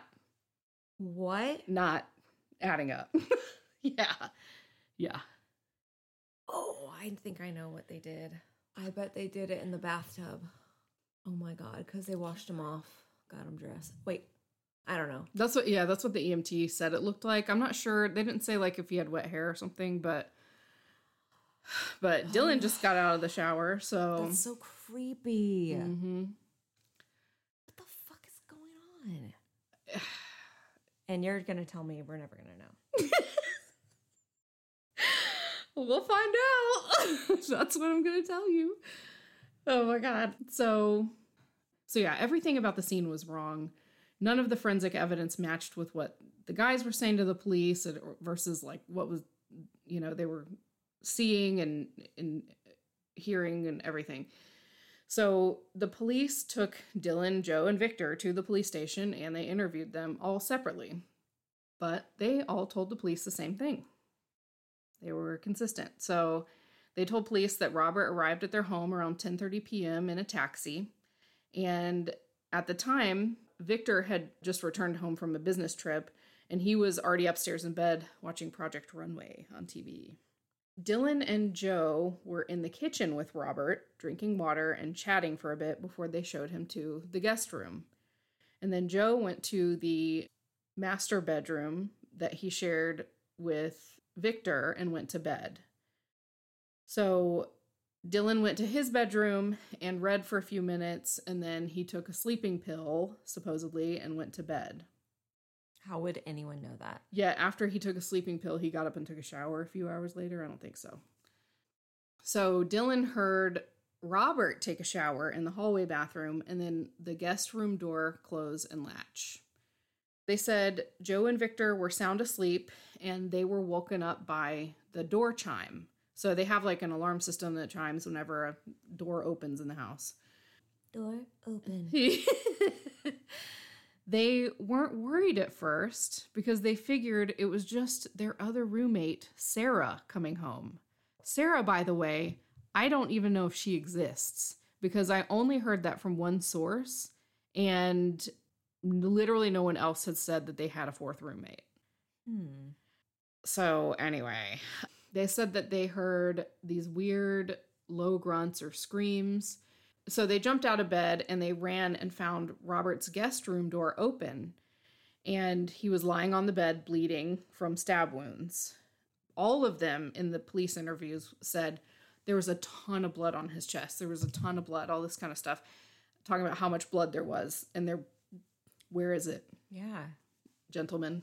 adding up. Yeah. Oh, I think I know what they did. I bet they did it in the bathtub. Oh my God, because they washed him off, got him dressed. Wait, I don't know. That's what the EMT said it looked like. I'm not sure. They didn't say like if he had wet hair or something, but Dylan just got out of the shower, so that's so creepy. Mm-hmm. What the fuck is going on? And you're gonna tell me we're never gonna know. We'll find out. That's what I'm gonna tell you. Oh my God. So yeah, everything about the scene was wrong. None of the forensic evidence matched with what the guys were saying to the police versus like what was, they were seeing and hearing and everything. So the police took Dylan, Joe, and Victor to the police station, and they interviewed them all separately. But they all told the police the same thing. They were consistent. So they told police that Robert arrived at their home around 10:30 p.m. in a taxi. And at the time, Victor had just returned home from a business trip, and he was already upstairs in bed watching Project Runway on TV. Dylan and Joe were in the kitchen with Robert, drinking water and chatting for a bit before they showed him to the guest room. And then Joe went to the master bedroom that he shared with Victor and went to bed. So Dylan went to his bedroom and read for a few minutes, and then he took a sleeping pill, supposedly, and went to bed. How would anyone know that? Yeah, after he took a sleeping pill, he got up and took a shower a few hours later. I don't think so. So Dylan heard Robert take a shower in the hallway bathroom, and then the guest room door close and latch. They said Joe and Victor were sound asleep, and they were woken up by the door chime. So they have like an alarm system that chimes whenever a door opens in the house. Door open. They weren't worried at first because they figured it was just their other roommate, Sarah, coming home. Sarah, by the way, I don't even know if she exists because I only heard that from one source, and literally no one else had said that they had a fourth roommate. So anyway, they said that they heard these weird low grunts or screams. So they jumped out of bed and they ran and found Robert's guest room door open. And he was lying on the bed bleeding from stab wounds. All of them in the police interviews said there was a ton of blood on his chest. There was a ton of blood, all this kind of stuff. Talking about how much blood there was. And where is it? Yeah. Gentlemen.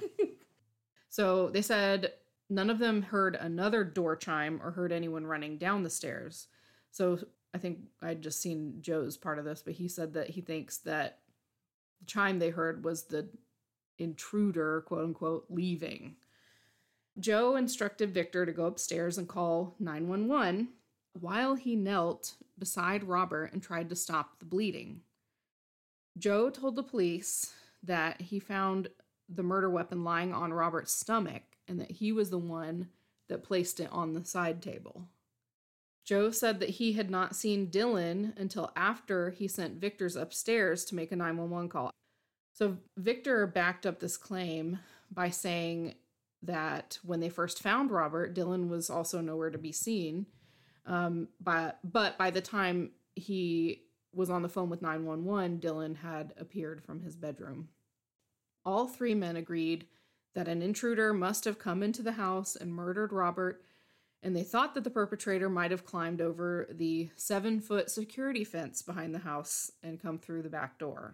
So they said none of them heard another door chime or heard anyone running down the stairs. So I think I'd just seen Joe's part of this, but he said that he thinks that the chime they heard was the intruder, quote unquote, leaving. Joe instructed Victor to go upstairs and call 911 while he knelt beside Robert and tried to stop the bleeding. Joe told the police that he found the murder weapon lying on Robert's stomach and that he was the one that placed it on the side table. Joe said that he had not seen Dylan until after he sent Victor's upstairs to make a 911 call. So Victor backed up this claim by saying that when they first found Robert, Dylan was also nowhere to be seen. But by the time he was on the phone with 911, Dylan had appeared from his bedroom. All three men agreed that an intruder must have come into the house and murdered Robert, and they thought that the perpetrator might have climbed over the 7-foot security fence behind the house and come through the back door.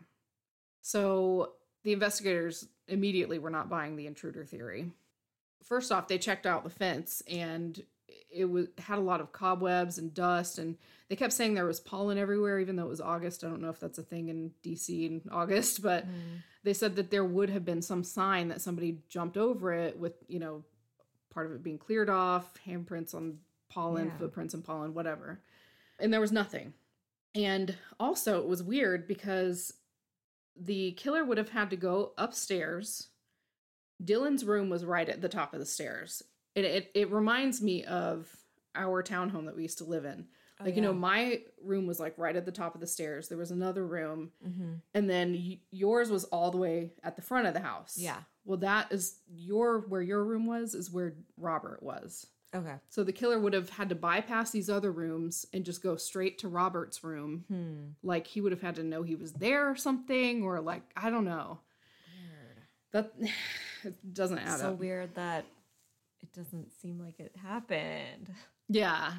So the investigators immediately were not buying the intruder theory. First off, they checked out the fence, and it had a lot of cobwebs and dust, and they kept saying there was pollen everywhere, even though it was August. I don't know if that's a thing in DC in August, but they said that there would have been some sign that somebody jumped over it with, part of it being cleared off, handprints on pollen, footprints on pollen, whatever. And there was nothing. And also it was weird because the killer would have had to go upstairs. Dylan's room was right at the top of the stairs. It reminds me of our townhome that we used to live in. My room was like right at the top of the stairs. There was another room. And then yours was all the way at the front of the house. Yeah. Well, that is where your room was is where Robert was. Okay. So the killer would have had to bypass these other rooms and just go straight to Robert's room. Like he would have had to know he was there or something, or like, I don't know. Weird. That it doesn't add up. So weird that it doesn't seem like it happened. Yeah.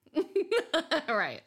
Right.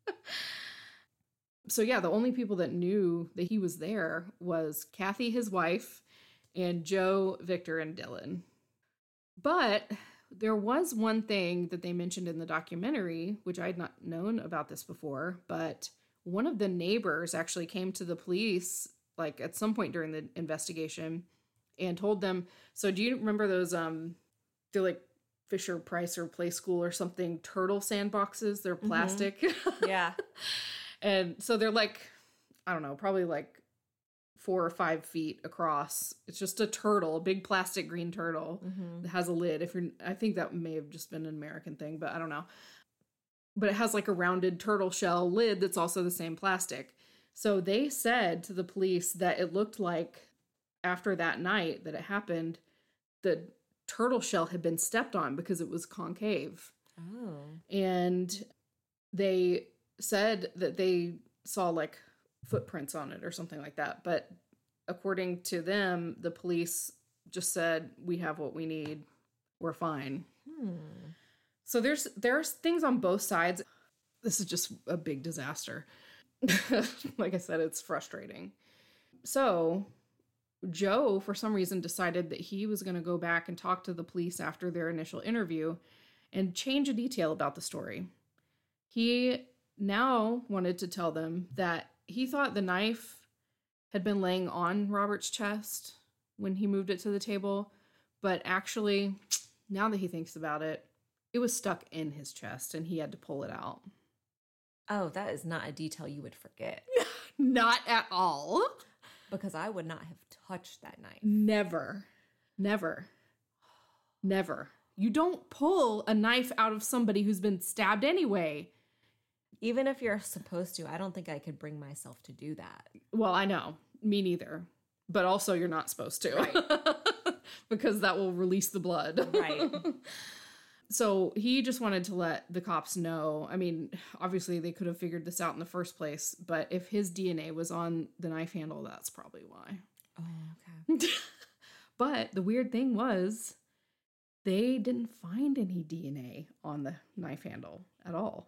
So yeah, the only people that knew that he was there was Kathy, his wife, and Joe, Victor, and Dylan. But there was one thing that they mentioned in the documentary, which I had not known about this before, but one of the neighbors actually came to the police, like at some point during the investigation, and told them, so do you remember those, they're like Fisher Price or Play School or something, turtle sandboxes? They're plastic. Yeah. And so they're like, I don't know, probably like 4 or 5 feet across. It's just a turtle, a big plastic green turtle that has a lid. I think that may have just been an American thing, but I don't know. But it has like a rounded turtle shell lid that's also the same plastic. So they said to the police that it looked like after that night that it happened, the turtle shell had been stepped on because it was concave. Oh. And they said that they saw like footprints on it or something like that. But according to them, the police just said, we have what we need. We're fine. So there's things on both sides. This is just a big disaster. Like I said, it's frustrating. So Joe, for some reason, decided that he was going to go back and talk to the police after their initial interview and change a detail about the story. He now wanted to tell them that he thought the knife had been laying on Robert's chest when he moved it to the table, but actually, now that he thinks about it, It was stuck in his chest and he had to pull it out. Oh, that is not a detail you would forget. Not at all. Because I would not have touched that knife. Never. Never. Never. You don't pull a knife out of somebody who's been stabbed anyway. Even if you're supposed to, I don't think I could bring myself to do that. Well, I know. Me neither. But also you're not supposed to. Right. Because that will release the blood. Right. So he just wanted to let the cops know. I mean, obviously they could have figured this out in the first place, but if his DNA was on the knife handle, that's probably why. Oh, okay. But the weird thing was they didn't find any DNA on the knife handle at all.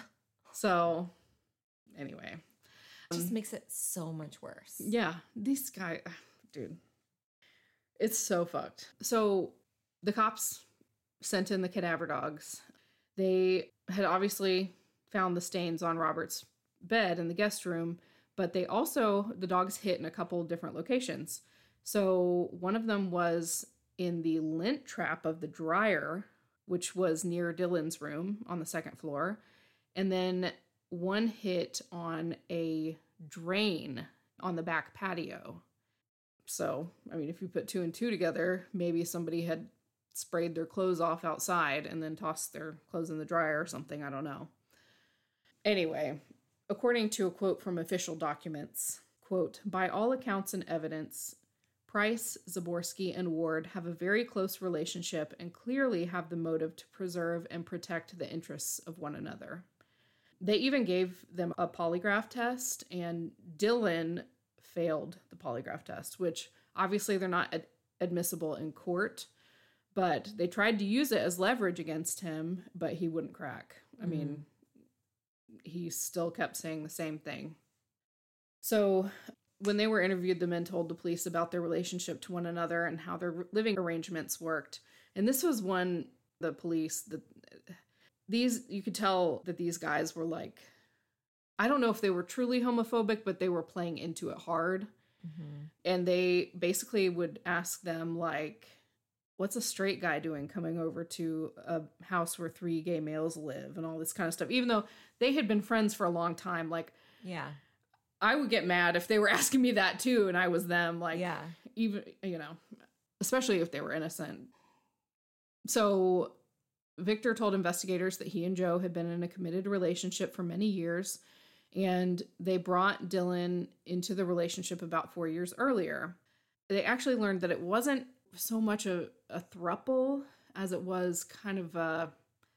So anyway. It just makes it so much worse. Yeah, this guy, dude, it's so fucked. So the cops sent in the cadaver dogs. They had obviously found the stains on Robert's bed in the guest room, but the dogs hit in a couple different locations. So one of them was in the lint trap of the dryer, which was near Dylan's room on the second floor. And then one hit on a drain on the back patio. So, I mean, if you put two and two together, maybe somebody had sprayed their clothes off outside and then tossed their clothes in the dryer or something. I don't know. Anyway, according to a quote from official documents, quote, "By all accounts and evidence, Price, Zaborski, and Ward have a very close relationship and clearly have the motive to preserve and protect the interests of one another." They even gave them a polygraph test, and Dylan failed the polygraph test, which obviously they're not admissible in court, but they tried to use it as leverage against him, but he wouldn't crack. I mean, he still kept saying the same thing. So when they were interviewed, the men told the police about their relationship to one another and how their living arrangements worked. And this was one, the police, you could tell that these guys were like, I don't know if they were truly homophobic, but they were playing into it hard. Mm-hmm. And they basically would ask them, like, what's a straight guy doing coming over to a house where 3 gay males live and all this kind of stuff, even though they had been friends for a long time. Like, yeah, I would get mad if they were asking me that too, and I was them. Like, yeah, even, especially if they were innocent. So Victor told investigators that he and Joe had been in a committed relationship for many years, and they brought Dylan into the relationship about 4 years earlier. They actually learned that it wasn't so much a throuple as it was kind of a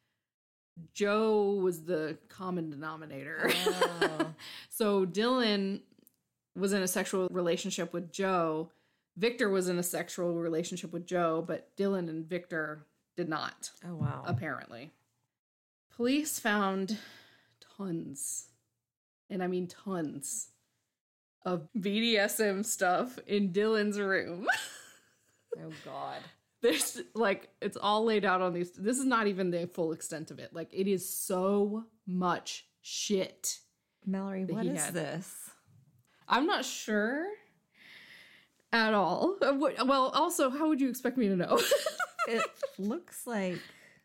Joe was the common denominator. Oh. So Dylan was in a sexual relationship with Joe. Victor was in a sexual relationship with Joe, but Dylan and Victor did not. Oh, wow. Apparently. Police found tons, and I mean tons, of BDSM stuff in Dylan's room. Oh, God. There's, like, it's all laid out on these. This is not even the full extent of it. Like, it is so much shit. Mallory, what is this? I'm not sure at all. Well, also, how would you expect me to know? It looks like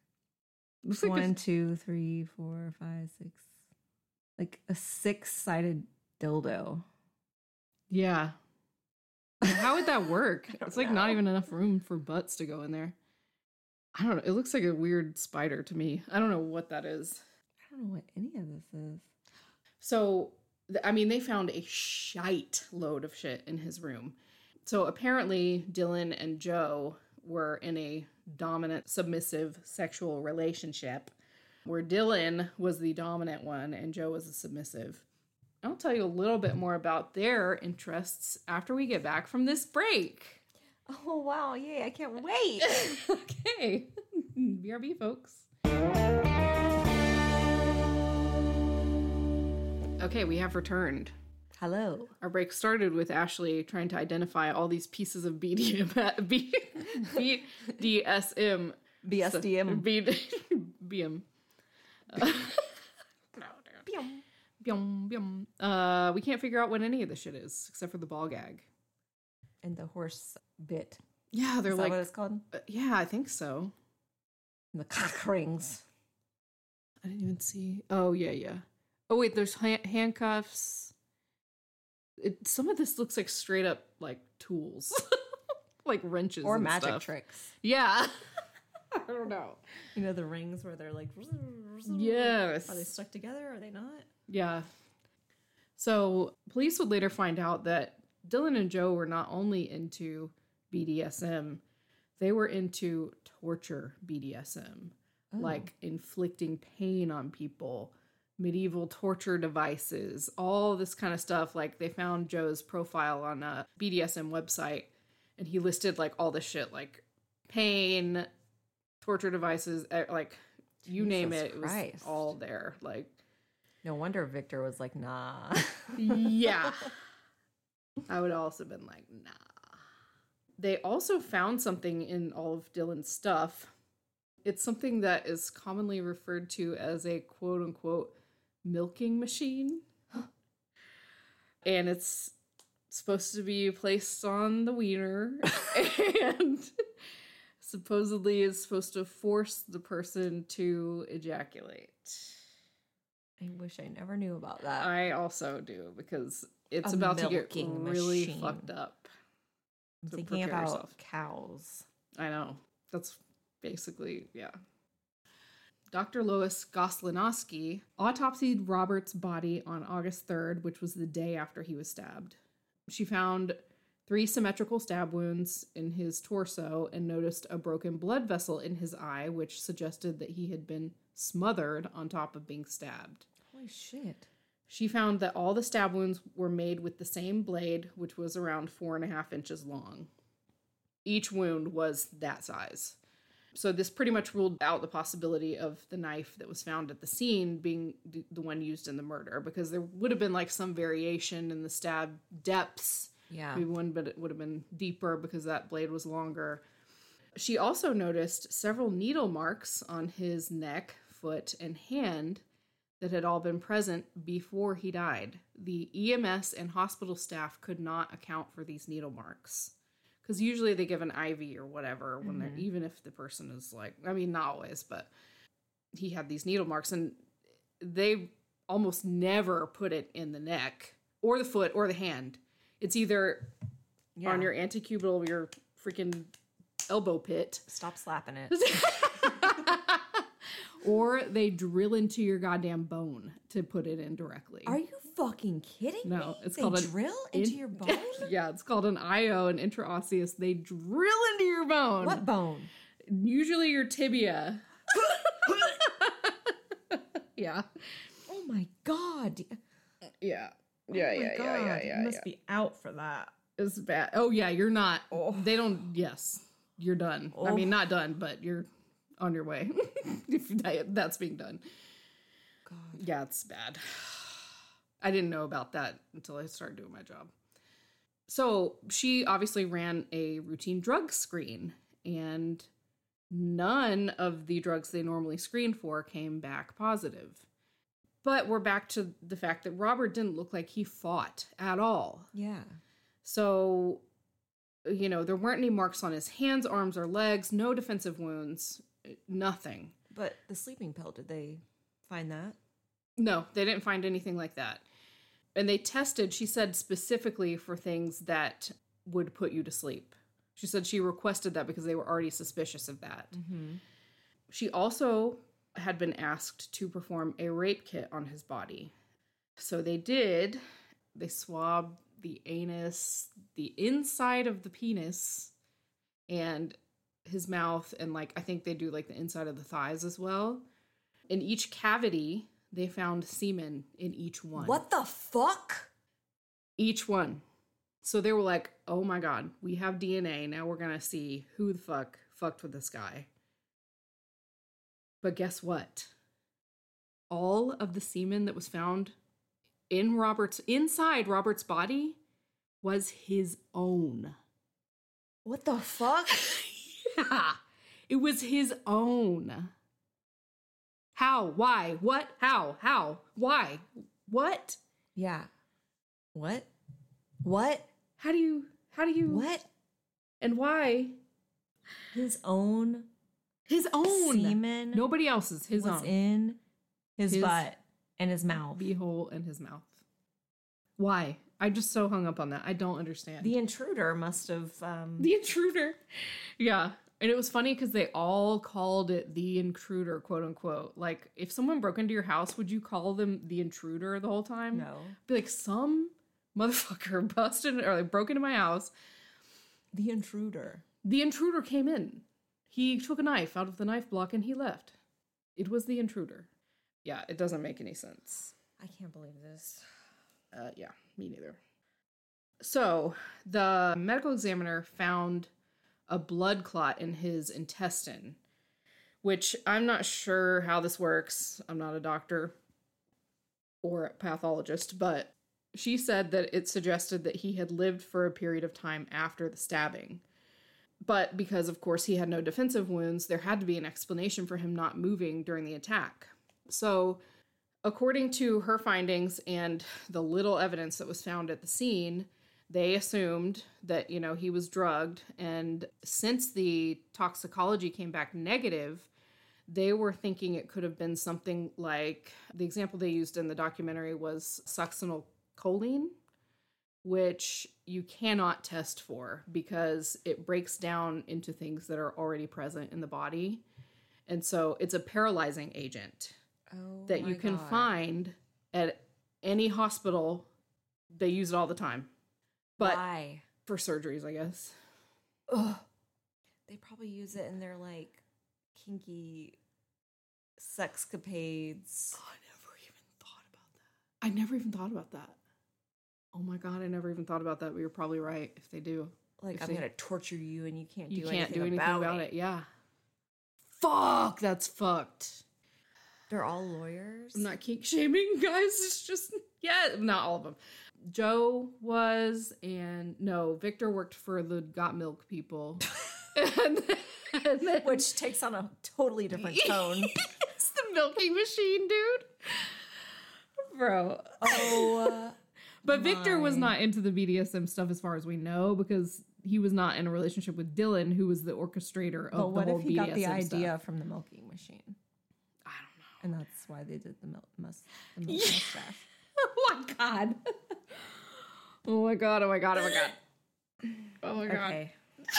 1, 2, 3, 4, 5, 6. Like a 6-sided dildo. Yeah. How would that work? It's like not even enough room for butts to go in there. I don't know. It looks like a weird spider to me. I don't know what that is. I don't know what any of this is. So, I mean, they found a shite load of shit in his room. So apparently Dylan and Joe were in a dominant, submissive sexual relationship where Dylan was the dominant one and Joe was the submissive. I'll tell you a little bit more about their interests after we get back from this break. Oh, wow. Yay. I can't wait. Okay. BRB, folks. Okay, we have returned. Hello. Our break started with Ashley trying to identify all these pieces of BDSM. BSDM. BM. We can't figure out what any of this shit is, except for the ball gag. And the horse bit. Yeah, they're is like... that what it's called? Yeah, I think so. The cock rings. I didn't even see. Oh, yeah. Oh, wait, there's handcuffs. Some of this looks like straight up, like, tools. Like wrenches Or and magic stuff. tricks. Yeah. I don't know. You know the rings where they're like... Yes. Are they stuck together? Are they not? Yeah. So police would later find out that Dylan and Joe were not only into BDSM, they were into torture BDSM, like inflicting pain on people, medieval torture devices, all this kind of stuff. Like they found Joe's profile on a BDSM website and he listed like all this shit, like pain, torture devices, like you name it, it was all there. Like, no wonder Victor was like, nah. Yeah. I would also been like, nah. They also found something in all of Dylan's stuff. It's something that is commonly referred to as a quote-unquote milking machine. And it's supposed to be placed on the wiener. And supposedly is supposed to force the person to ejaculate. I wish I never knew about that. I also do, because it's about to get really fucked up. I'm thinking about cows. I know. That's basically, yeah. Dr. Lois Goslinowski autopsied Robert's body on August 3rd, which was the day after he was stabbed. She found 3 symmetrical stab wounds in his torso and noticed a broken blood vessel in his eye, which suggested that he had been smothered on top of being stabbed. Holy shit. She found that all the stab wounds were made with the same blade, which was around 4.5 inches long. Each wound was that size. So this pretty much ruled out the possibility of the knife that was found at the scene being the one used in the murder, because there would have been like some variation in the stab depths. Yeah. Maybe one, but it would have been deeper because that blade was longer. She also noticed several needle marks on his neck, foot, and hand that had all been present before he died. The EMS and hospital staff could not account for these needle marks. Because usually they give an IV or whatever when they're, even if the person is like, I mean, not always, but he had these needle marks and they almost never put it in the neck or the foot or the hand. It's either on your antecubital, your freaking elbow pit. Stop slapping it. Or they drill into your goddamn bone to put it in directly. Are you fucking kidding me? No, it's they called a drill into your bone? Yeah, it's called an IO, an intraosseous. They drill into your bone. What bone? Usually your tibia. Yeah. Oh my god. Yeah. Oh my god. You must be out for that. It's bad. Oh yeah, you're not. Oh. They don't. Yes, you're done. Oh. I mean, not done, but you're on your way. If that's being done. God. Yeah, it's bad. I didn't know about that until I started doing my job. So she obviously ran a routine drug screen, and none of the drugs they normally screen for came back positive. But we're back to the fact that Robert didn't look like he fought at all. Yeah. So, you know, there weren't any marks on his hands, arms, or legs, no defensive wounds, nothing. But the sleeping pill, did they find that? No, they didn't find anything like that. And they tested, she said, specifically for things that would put you to sleep. She said she requested that because they were already suspicious of that. Mm-hmm. She also had been asked to perform a rape kit on his body. So they did. They swabbed the anus, the inside of the penis, and his mouth, and like I think they do like the inside of the thighs as well. In each cavity, they found semen in each one. What the fuck? Each one. So they were like, oh my god, we have DNA. Now we're going to see who the fuck fucked with this guy. But guess what? All of the semen that was found inside Robert's body was his own. What the fuck? Yeah. It was his own. How? Why? What? How? Why? What? Yeah. What? How do you What? And why? His own His own semen Nobody else's. His was own. in his butt and his mouth. Beehole in his mouth. Why? I just so hung up on that. I don't understand. The intruder must have. The intruder. Yeah. And it was funny because they all called it the intruder, quote unquote. Like, if someone broke into your house, would you call them the intruder the whole time? No. Be like, some motherfucker busted or like broke into my house. The intruder. The intruder came in. He took a knife out of the knife block and he left. It was the intruder. Yeah, it doesn't make any sense. I can't believe this. Yeah, me neither. So, the medical examiner found a blood clot in his intestine, which I'm not sure how this works. I'm not a doctor or a pathologist, but she said that it suggested that he had lived for a period of time after the stabbing. But because, of course, he had no defensive wounds, there had to be an explanation for him not moving during the attack. So, according to her findings and the little evidence that was found at the scene, they assumed that, you know, he was drugged. And since the toxicology came back negative, they were thinking it could have been something like, the example they used in the documentary was succinylcholine, which you cannot test for because it breaks down into things that are already present in the body. And so it's a paralyzing agent that you can find at any hospital. They use it all the time. But why? For surgeries, I guess. Ugh. They probably use it in their, like, kinky sexcapades. Oh, I never even thought about that. Oh my God, I never even thought about that. But you're probably right if they do. Like, I'm going to torture you and you can't do anything about it. Yeah. Fuck, that's fucked. They're all lawyers? I'm not kink shaming, guys. It's just, yeah, not all of them. Joe was, and no, Victor worked for the Got Milk people. and then, which takes on a totally different tone. It's the milking machine, dude. Bro. Oh, but Victor was not into the BDSM stuff as far as we know, because he was not in a relationship with Dylan, who was the orchestrator of the whole BDSM stuff. But what if he got the idea from the milking machine? I don't know. And that's why they did the milk mustache. Oh my God. Oh my God. Oh my God. Oh my God. Oh my God. Okay.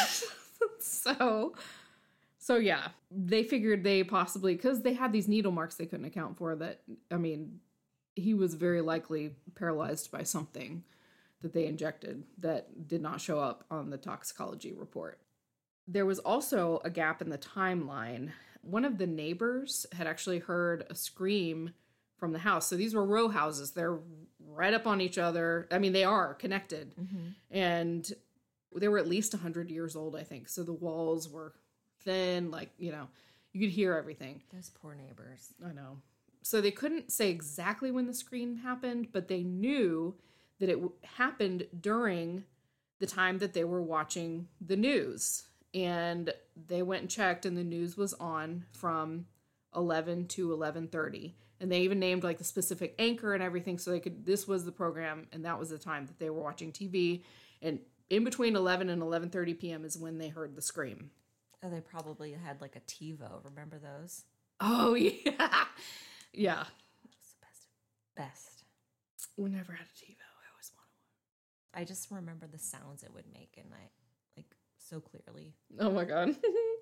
So yeah, they figured they possibly, because they had these needle marks they couldn't account for, that, I mean, he was very likely paralyzed by something that they injected that did not show up on the toxicology report. There was also a gap in the timeline. One of the neighbors had actually heard a scream from the house. So these were row houses. They're right up on each other. I mean, they are connected. Mm-hmm. And they were at least 100 years old, I think. So the walls were thin, like, you know, you could hear everything. Those poor neighbors. I know. So they couldn't say exactly when the scream happened, but they knew that it happened during the time that they were watching the news. And they went and checked, and the news was on from 11 to 11:30. And they even named like the specific anchor and everything, so they could, this was the program, and that was the time that they were watching TV. And in between 11 and 11:30 p.m. is when they heard the scream. Oh, they probably had like a TiVo. Remember those? Oh, yeah. Yeah. That was the best. We never had a TiVo. I always wanted one. I just remember the sounds it would make, and I, like, so clearly. Oh my God.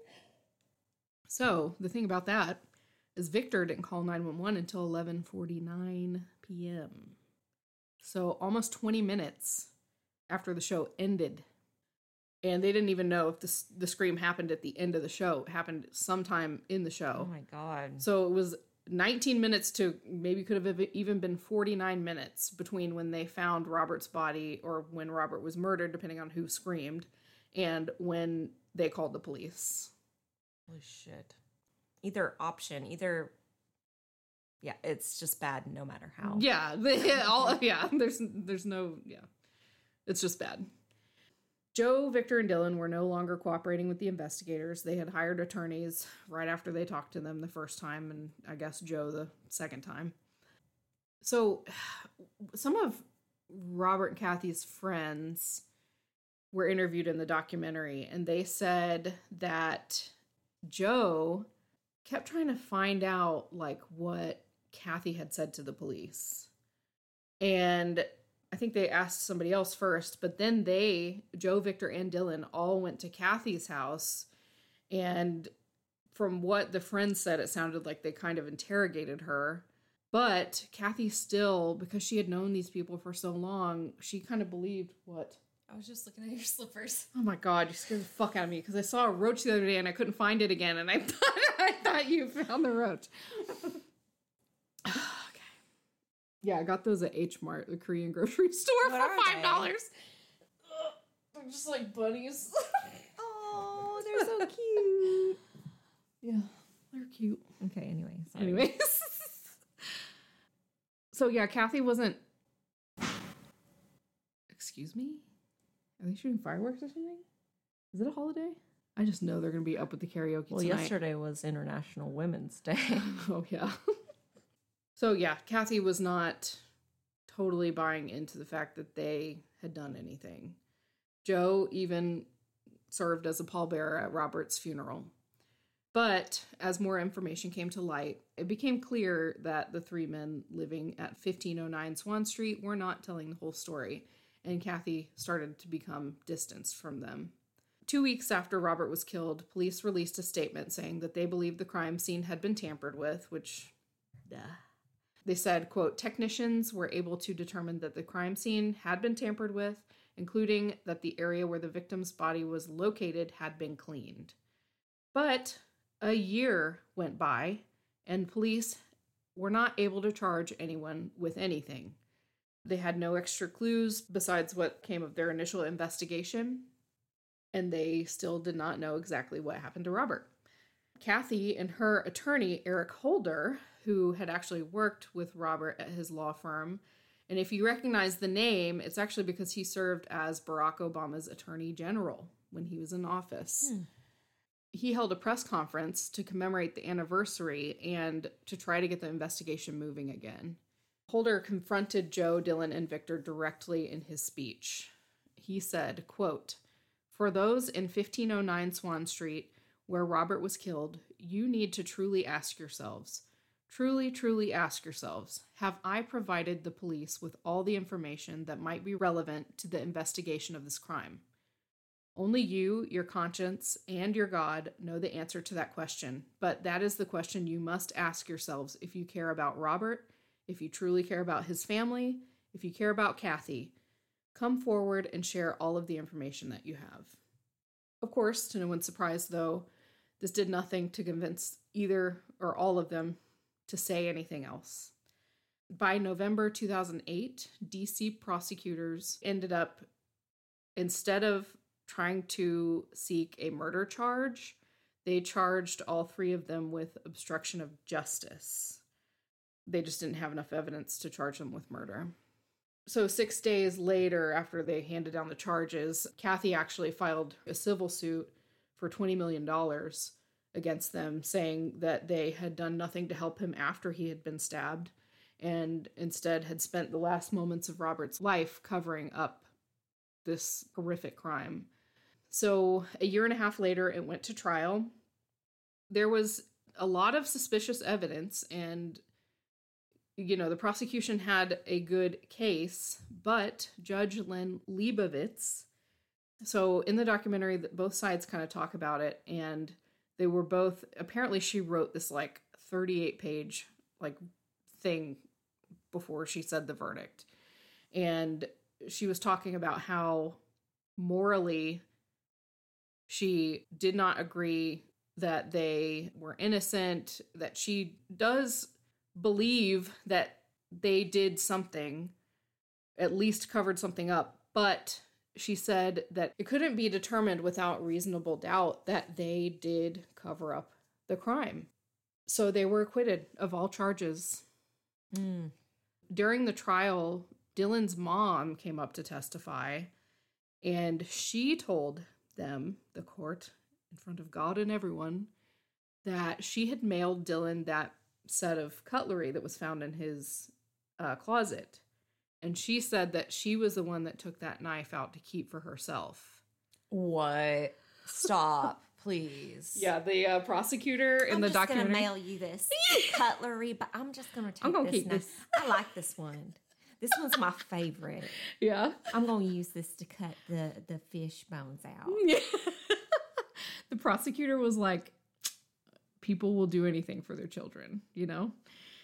So the thing about that is Victor didn't call 911 until 11:49 p.m. So almost 20 minutes after the show ended. And they didn't even know if the scream happened at the end of the show. It happened sometime in the show. Oh my God. So it was 19 minutes to maybe could have even been 49 minutes between when they found Robert's body, or when Robert was murdered, depending on who screamed, and when they called the police. Holy shit. Either, yeah, it's just bad no matter how. Yeah, there's no, it's just bad. Joe, Victor, and Dylan were no longer cooperating with the investigators. They had hired attorneys right after they talked to them the first time, and I guess Joe the second time. So some of Robert and Kathy's friends were interviewed in the documentary, and they said that Joe kept trying to find out, like, what Kathy had said to the police. And I think they asked somebody else first, but then Joe, Victor, and Dylan all went to Kathy's house. And from what the friends said, it sounded like they kind of interrogated her. But Kathy still, because she had known these people for so long, she kind of believed what? I was just looking at your slippers. Oh my God, you scared the fuck out of me because I saw a roach the other day and I couldn't find it again. And I thought you found the roach. Okay. Yeah, I got those at H Mart, the Korean grocery store, What for are $5. They're just like bunnies. Oh, they're so cute. Yeah, they're cute. Okay, anyway. Sorry. Anyways. So yeah, Kathy wasn't... Excuse me? Are they shooting fireworks or something? Is it a holiday? I just know they're going to be up with the karaoke tonight. Yesterday was International Women's Day. Oh, yeah. So yeah, Kathy was not totally buying into the fact that they had done anything. Joe even served as a pallbearer at Robert's funeral. But as more information came to light, it became clear that the three men living at 1509 Swan Street were not telling the whole story, and Kathy started to become distanced from them. 2 weeks after Robert was killed, police released a statement saying that they believed the crime scene had been tampered with, which, they said, quote, technicians were able to determine that the crime scene had been tampered with, including that the area where the victim's body was located had been cleaned. But a year went by, and police were not able to charge anyone with anything. They had no extra clues besides what came of their initial investigation, and they still did not know exactly what happened to Robert. Kathy and her attorney, Eric Holder, who had actually worked with Robert at his law firm, and if you recognize the name, it's actually because he served as Barack Obama's attorney general when he was in office. He held a press conference to commemorate the anniversary and to try to get the investigation moving again. Holder confronted Joe, Dylan, and Victor directly in his speech. He said, quote, for those in 1509 Swan Street, where Robert was killed, you need to truly ask yourselves, truly ask yourselves, have I provided the police with all the information that might be relevant to the investigation of this crime? Only you, your conscience, and your God know the answer to that question, but that is the question you must ask yourselves if you care about Robert, if you truly care about his family, if you care about Kathy. Come forward and share all of the information that you have. Of course, to no one's surprise, though, this did nothing to convince either or all of them to say anything else. By November 2008, DC prosecutors ended up, instead of trying to seek a murder charge, they charged all three of them with obstruction of justice. They just didn't have enough evidence to charge them with murder. So 6 days later, after they handed down the charges, Kathy actually filed a civil suit for $20 million against them, saying that they had done nothing to help him after he had been stabbed, and instead had spent the last moments of Robert's life covering up this horrific crime. So a year and a half later, it went to trial. There was a lot of suspicious evidence, and the prosecution had a good case, but Judge Len Leibovitz, so in the documentary, both sides kind of talk about it, and they were both, apparently she wrote this 38-page thing before she said the verdict. And she was talking about how morally she did not agree that they were innocent, that she does believe that they did something, at least covered something up, but she said that it couldn't be determined without reasonable doubt that they did cover up the crime. So they were acquitted of all charges. During the trial, Dylan's mom came up to testify, and she told them, the court, in front of God and everyone, that she had mailed Dylan that set of cutlery that was found in his closet. And she said that she was the one that took that knife out to keep for herself. What? Stop. Please. Yeah, the prosecutor in the documentary. I'm just going to mail you this cutlery, but I'm just going to take this keep knife. this. I like this one. This one's my favorite. Yeah. I'm going to use this to cut the fish bones out. Yeah. The prosecutor was like, people will do anything for their children, you know?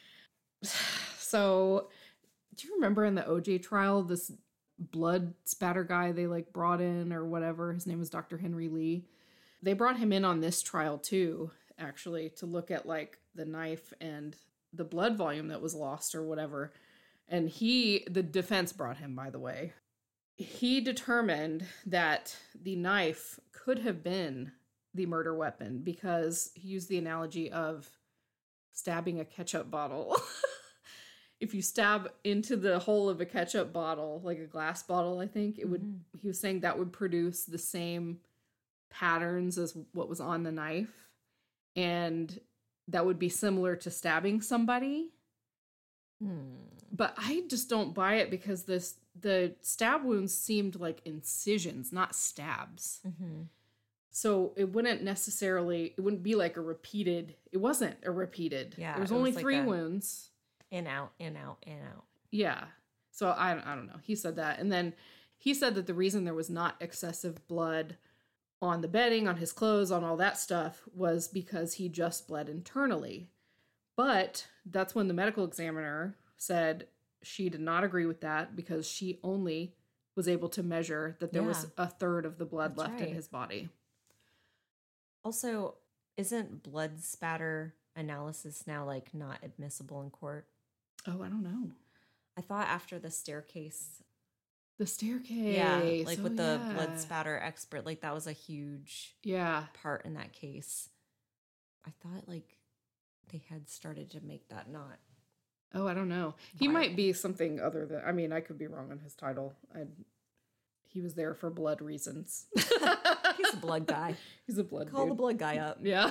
So, do you remember in the OJ trial, this blood spatter guy they like brought in or whatever? His name was Dr. Henry Lee. They brought him in on this trial too, actually, to look at like the knife and the blood volume that was lost or whatever. And the defense brought him, by the way. He determined that the knife could have been the murder weapon because he used the analogy of stabbing a ketchup bottle. If you stab into the hole of a ketchup bottle, like a glass bottle, I think, it would, he was saying that would produce the same patterns as what was on the knife. And that would be similar to stabbing somebody. But I just don't buy it because the stab wounds seemed like incisions, not stabs. So it wouldn't be like a repeated, it wasn't a repeated. Yeah, there was it only was like 3 wounds. In, out, in, out, in, out. Yeah. So I don't know. He said that. And then he said that the reason there was not excessive blood on the bedding, on his clothes, on all that stuff was because he just bled internally. But that's when the medical examiner said she did not agree with that because she only was able to measure that there was a third of the blood left in his body. Also, isn't blood spatter analysis now like not admissible in court? Oh, I don't know. I thought after the staircase. The staircase. Yeah, like with the blood spatter expert, like that was a huge part in that case. I thought like they had started to make that not. Oh, I don't know. He might be something other than, I mean, I could be wrong on his title. He was there for blood reasons. He's a blood guy. He's a blood Call dude. the blood guy up. Yeah.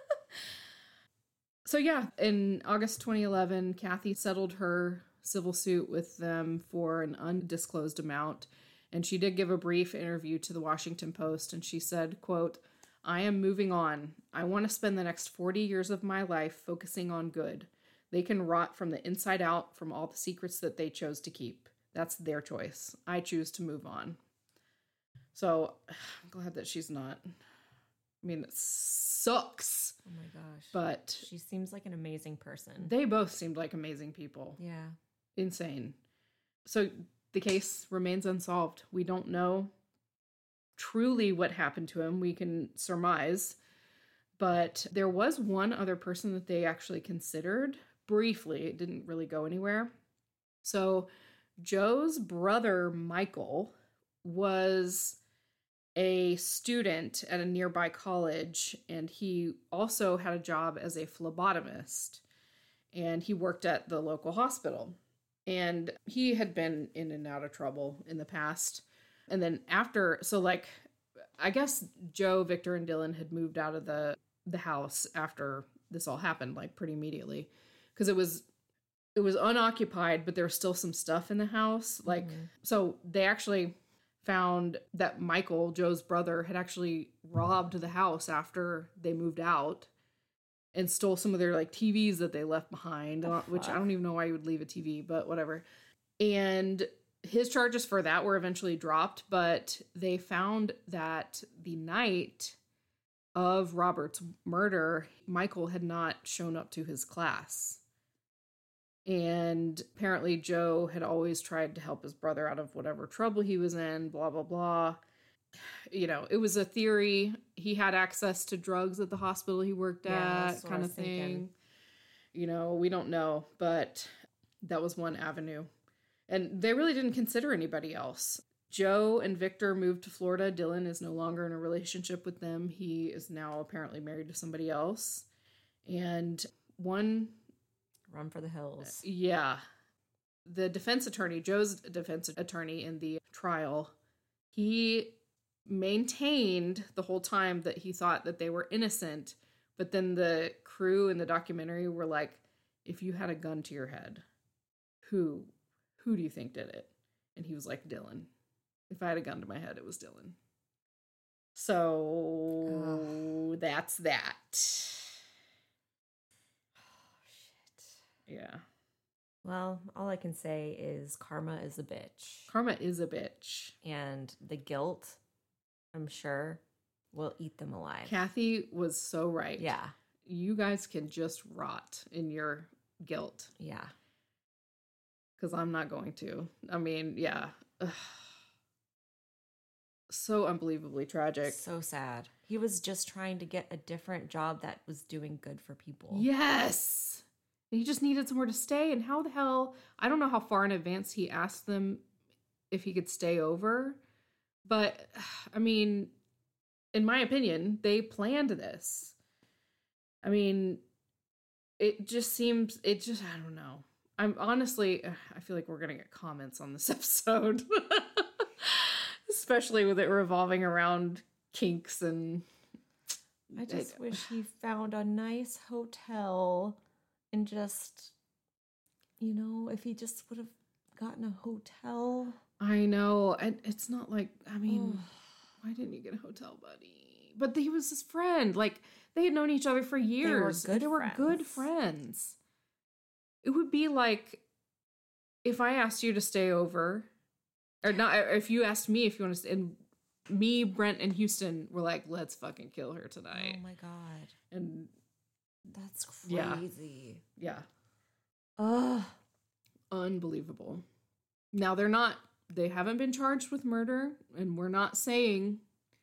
So yeah, in August 2011, Kathy settled her civil suit with them for an undisclosed amount. And she did give a brief interview to the Washington Post. And she said, quote, "I am moving on. I want to spend the next 40 years of my life focusing on good. They can rot from the inside out from all the secrets that they chose to keep. That's their choice. I choose to move on." So I'm glad that she's not. I mean, it sucks. Oh my gosh. But she seems like an amazing person. They both seemed like amazing people. Yeah. Insane. So the case remains unsolved. We don't know truly what happened to him. We can surmise. But there was one other person that they actually considered briefly. It didn't really go anywhere. So Joe's brother, Michael, was a student at a nearby college, and he also had a job as a phlebotomist, and he worked at the local hospital. And he had been in and out of trouble in the past. And then after, so like, I guess Joe, Victor, and Dylan had moved out of the house after this all happened, like pretty immediately, because it was unoccupied, but there was still some stuff in the house. Like, so they actually found that Michael, Joe's brother, had actually robbed the house after they moved out and stole some of their like TVs that they left behind, which I don't even know why you would leave a TV, but whatever. And his charges for that were eventually dropped, but they found that the night of Robert's murder, Michael had not shown up to his class. And apparently Joe had always tried to help his brother out of whatever trouble he was in, blah, blah, blah. You know, it was a theory. He had access to drugs at the hospital he worked at, kind of thing. You know, we don't know, but that was one avenue. And they really didn't consider anybody else. Joe and Victor moved to Florida. Dylan is no longer in a relationship with them. He is now apparently married to somebody else. And one... Run for the hills. Yeah. The defense attorney, Joe's defense attorney in the trial, he maintained the whole time that he thought that they were innocent. But then the crew in the documentary were like, if you had a gun to your head, who do you think did it? And he was like, Dylan. If I had a gun to my head, it was Dylan. So that's that. Yeah. Well, all I can say is karma is a bitch. Karma is a bitch. And the guilt, I'm sure, will eat them alive. Kathy was so right. Yeah. You guys can just rot in your guilt. Yeah. Because I'm not going to. I mean, yeah. Ugh. So unbelievably tragic. So sad. He was just trying to get a different job that was doing good for people. Yes. He just needed somewhere to stay. And how the hell, I don't know how far in advance he asked them if he could stay over. But, I mean, in my opinion, they planned this. I mean, I don't know. I'm honestly, I feel like we're going to get comments on this episode. Especially with it revolving around kinks and... I just wish he found a nice hotel and just, if he just would have gotten a hotel. I know. And it's not like, I mean, why didn't you get a hotel buddy? But he was his friend. Like, they had known each other for years. They were good friends. It would be like if I asked you to stay over, or not, if you asked me if you want to stay, and me, Brent, and Houston were like, let's fucking kill her tonight. Oh my God. And that's crazy. Yeah. Ugh. Unbelievable. Now they haven't been charged with murder, and we're not saying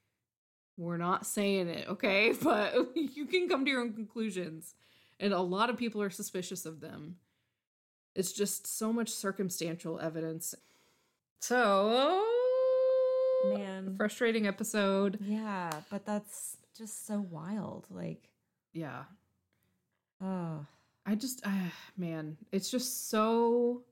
it, okay? But you can come to your own conclusions. And a lot of people are suspicious of them. It's just so much circumstantial evidence. So, man, frustrating episode. Yeah, but that's just so wild. Like, yeah. Oh, man, it is just so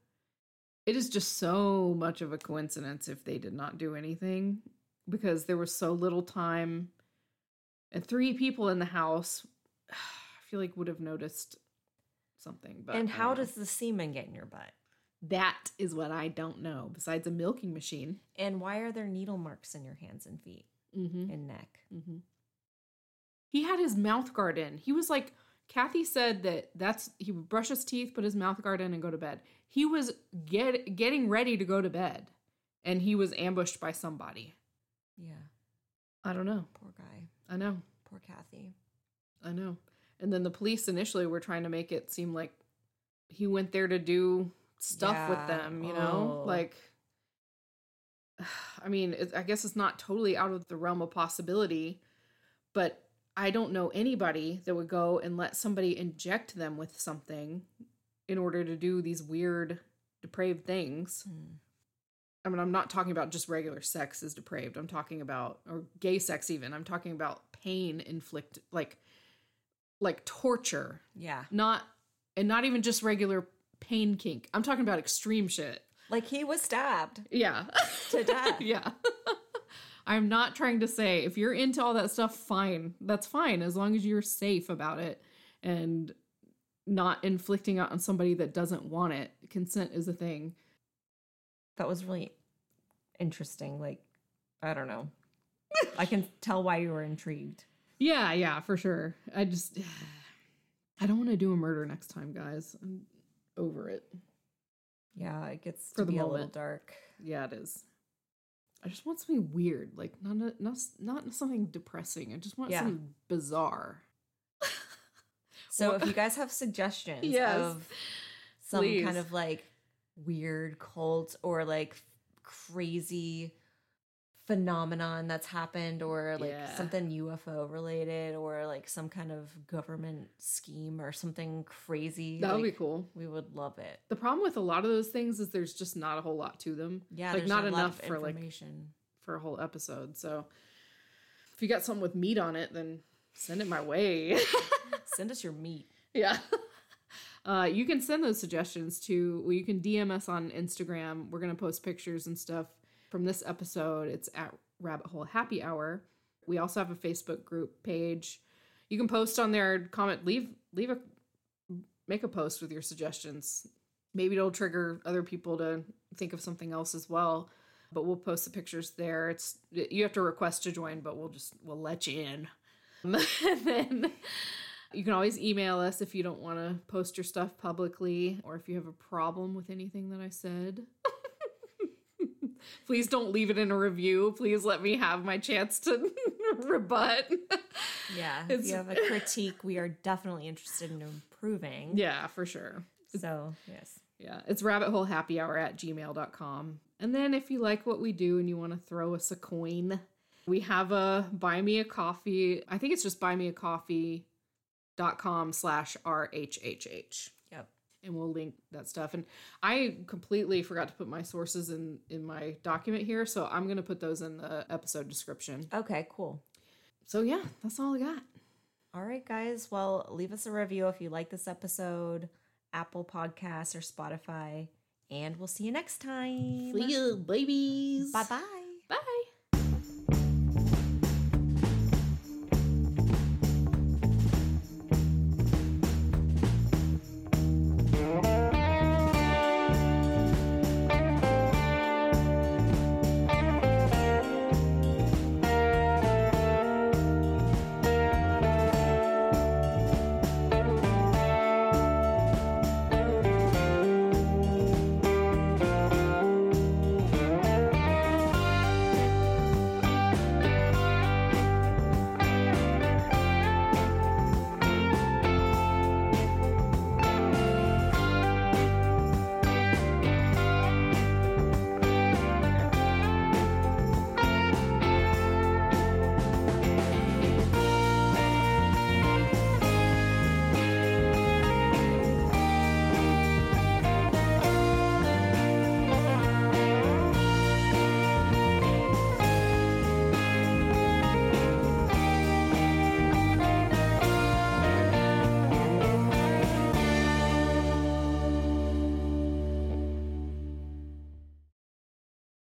much of a coincidence if they did not do anything, because there was so little time and 3 people in the house. I feel like would have noticed something. But and how does the semen get in your butt? That is what I don't know, besides a milking machine. And why are there needle marks in your hands and feet and neck? Mm-hmm. He had his mouth guard in. He was like, Kathy said he would brush his teeth, put his mouth guard in, and go to bed. He was getting ready to go to bed, and he was ambushed by somebody. Yeah. I don't know. Poor guy. I know. Poor Kathy. I know. And then the police initially were trying to make it seem like he went there to do stuff with them, like, I mean, I guess it's not totally out of the realm of possibility, but I don't know anybody that would go and let somebody inject them with something in order to do these weird, depraved things. I mean, I'm not talking about just regular sex is depraved. I'm talking about, or gay sex even. I'm talking about pain inflicted, like torture. Yeah. Not even just regular pain kink. I'm talking about extreme shit. Like he was stabbed. Yeah. To death. Yeah. I'm not trying to say if you're into all that stuff, fine. That's fine as long as you're safe about it and not inflicting it on somebody that doesn't want it. Consent is a thing. That was really interesting. Like, I don't know. I can tell why you were intrigued. Yeah, for sure. I don't want to do a murder next time, guys. I'm over it. Yeah, it gets to be a little dark. Yeah, it is. I just want something weird, like not something depressing. I just want something bizarre. So if you guys have suggestions of some kind of like weird cult or like crazy phenomenon that's happened, or like something UFO related, or like some kind of government scheme or something crazy, that would be cool. We would love it. The problem with a lot of those things is there's just not a whole lot to them. Yeah, like not enough for information for a whole episode. So if you got something with meat on it, then send it my way. Send us your meat. Yeah. You can send those suggestions to, you can DM us on Instagram. We're going to post pictures and stuff from this episode. It's at Rabbit Hole Happy Hour. We also have a Facebook group page. You can post on there, comment, make a post with your suggestions. Maybe it'll trigger other people to think of something else as well. But we'll post the pictures there. You have to request to join, but we'll let you in. And then you can always email us if you don't want to post your stuff publicly or if you have a problem with anything that I said. Please don't leave it in a review. Please let me have my chance to rebut. Yeah. If you have a critique, we are definitely interested in improving. Yeah, for sure. So, yes. Yeah, it's rabbitholehappyhour@gmail.com. And then if you like what we do and you want to throw us a coin, we have a Buy Me a Coffee. I think it's just buymeacoffee.com/RHHH. Yep. And we'll link that stuff. And I completely forgot to put my sources in my document here, so I'm going to put those in the episode description. Okay, cool. So yeah, that's all I got. All right, guys. Well, leave us a review if you like this episode, Apple Podcasts or Spotify, and we'll see you next time. See you, babies. Bye-bye.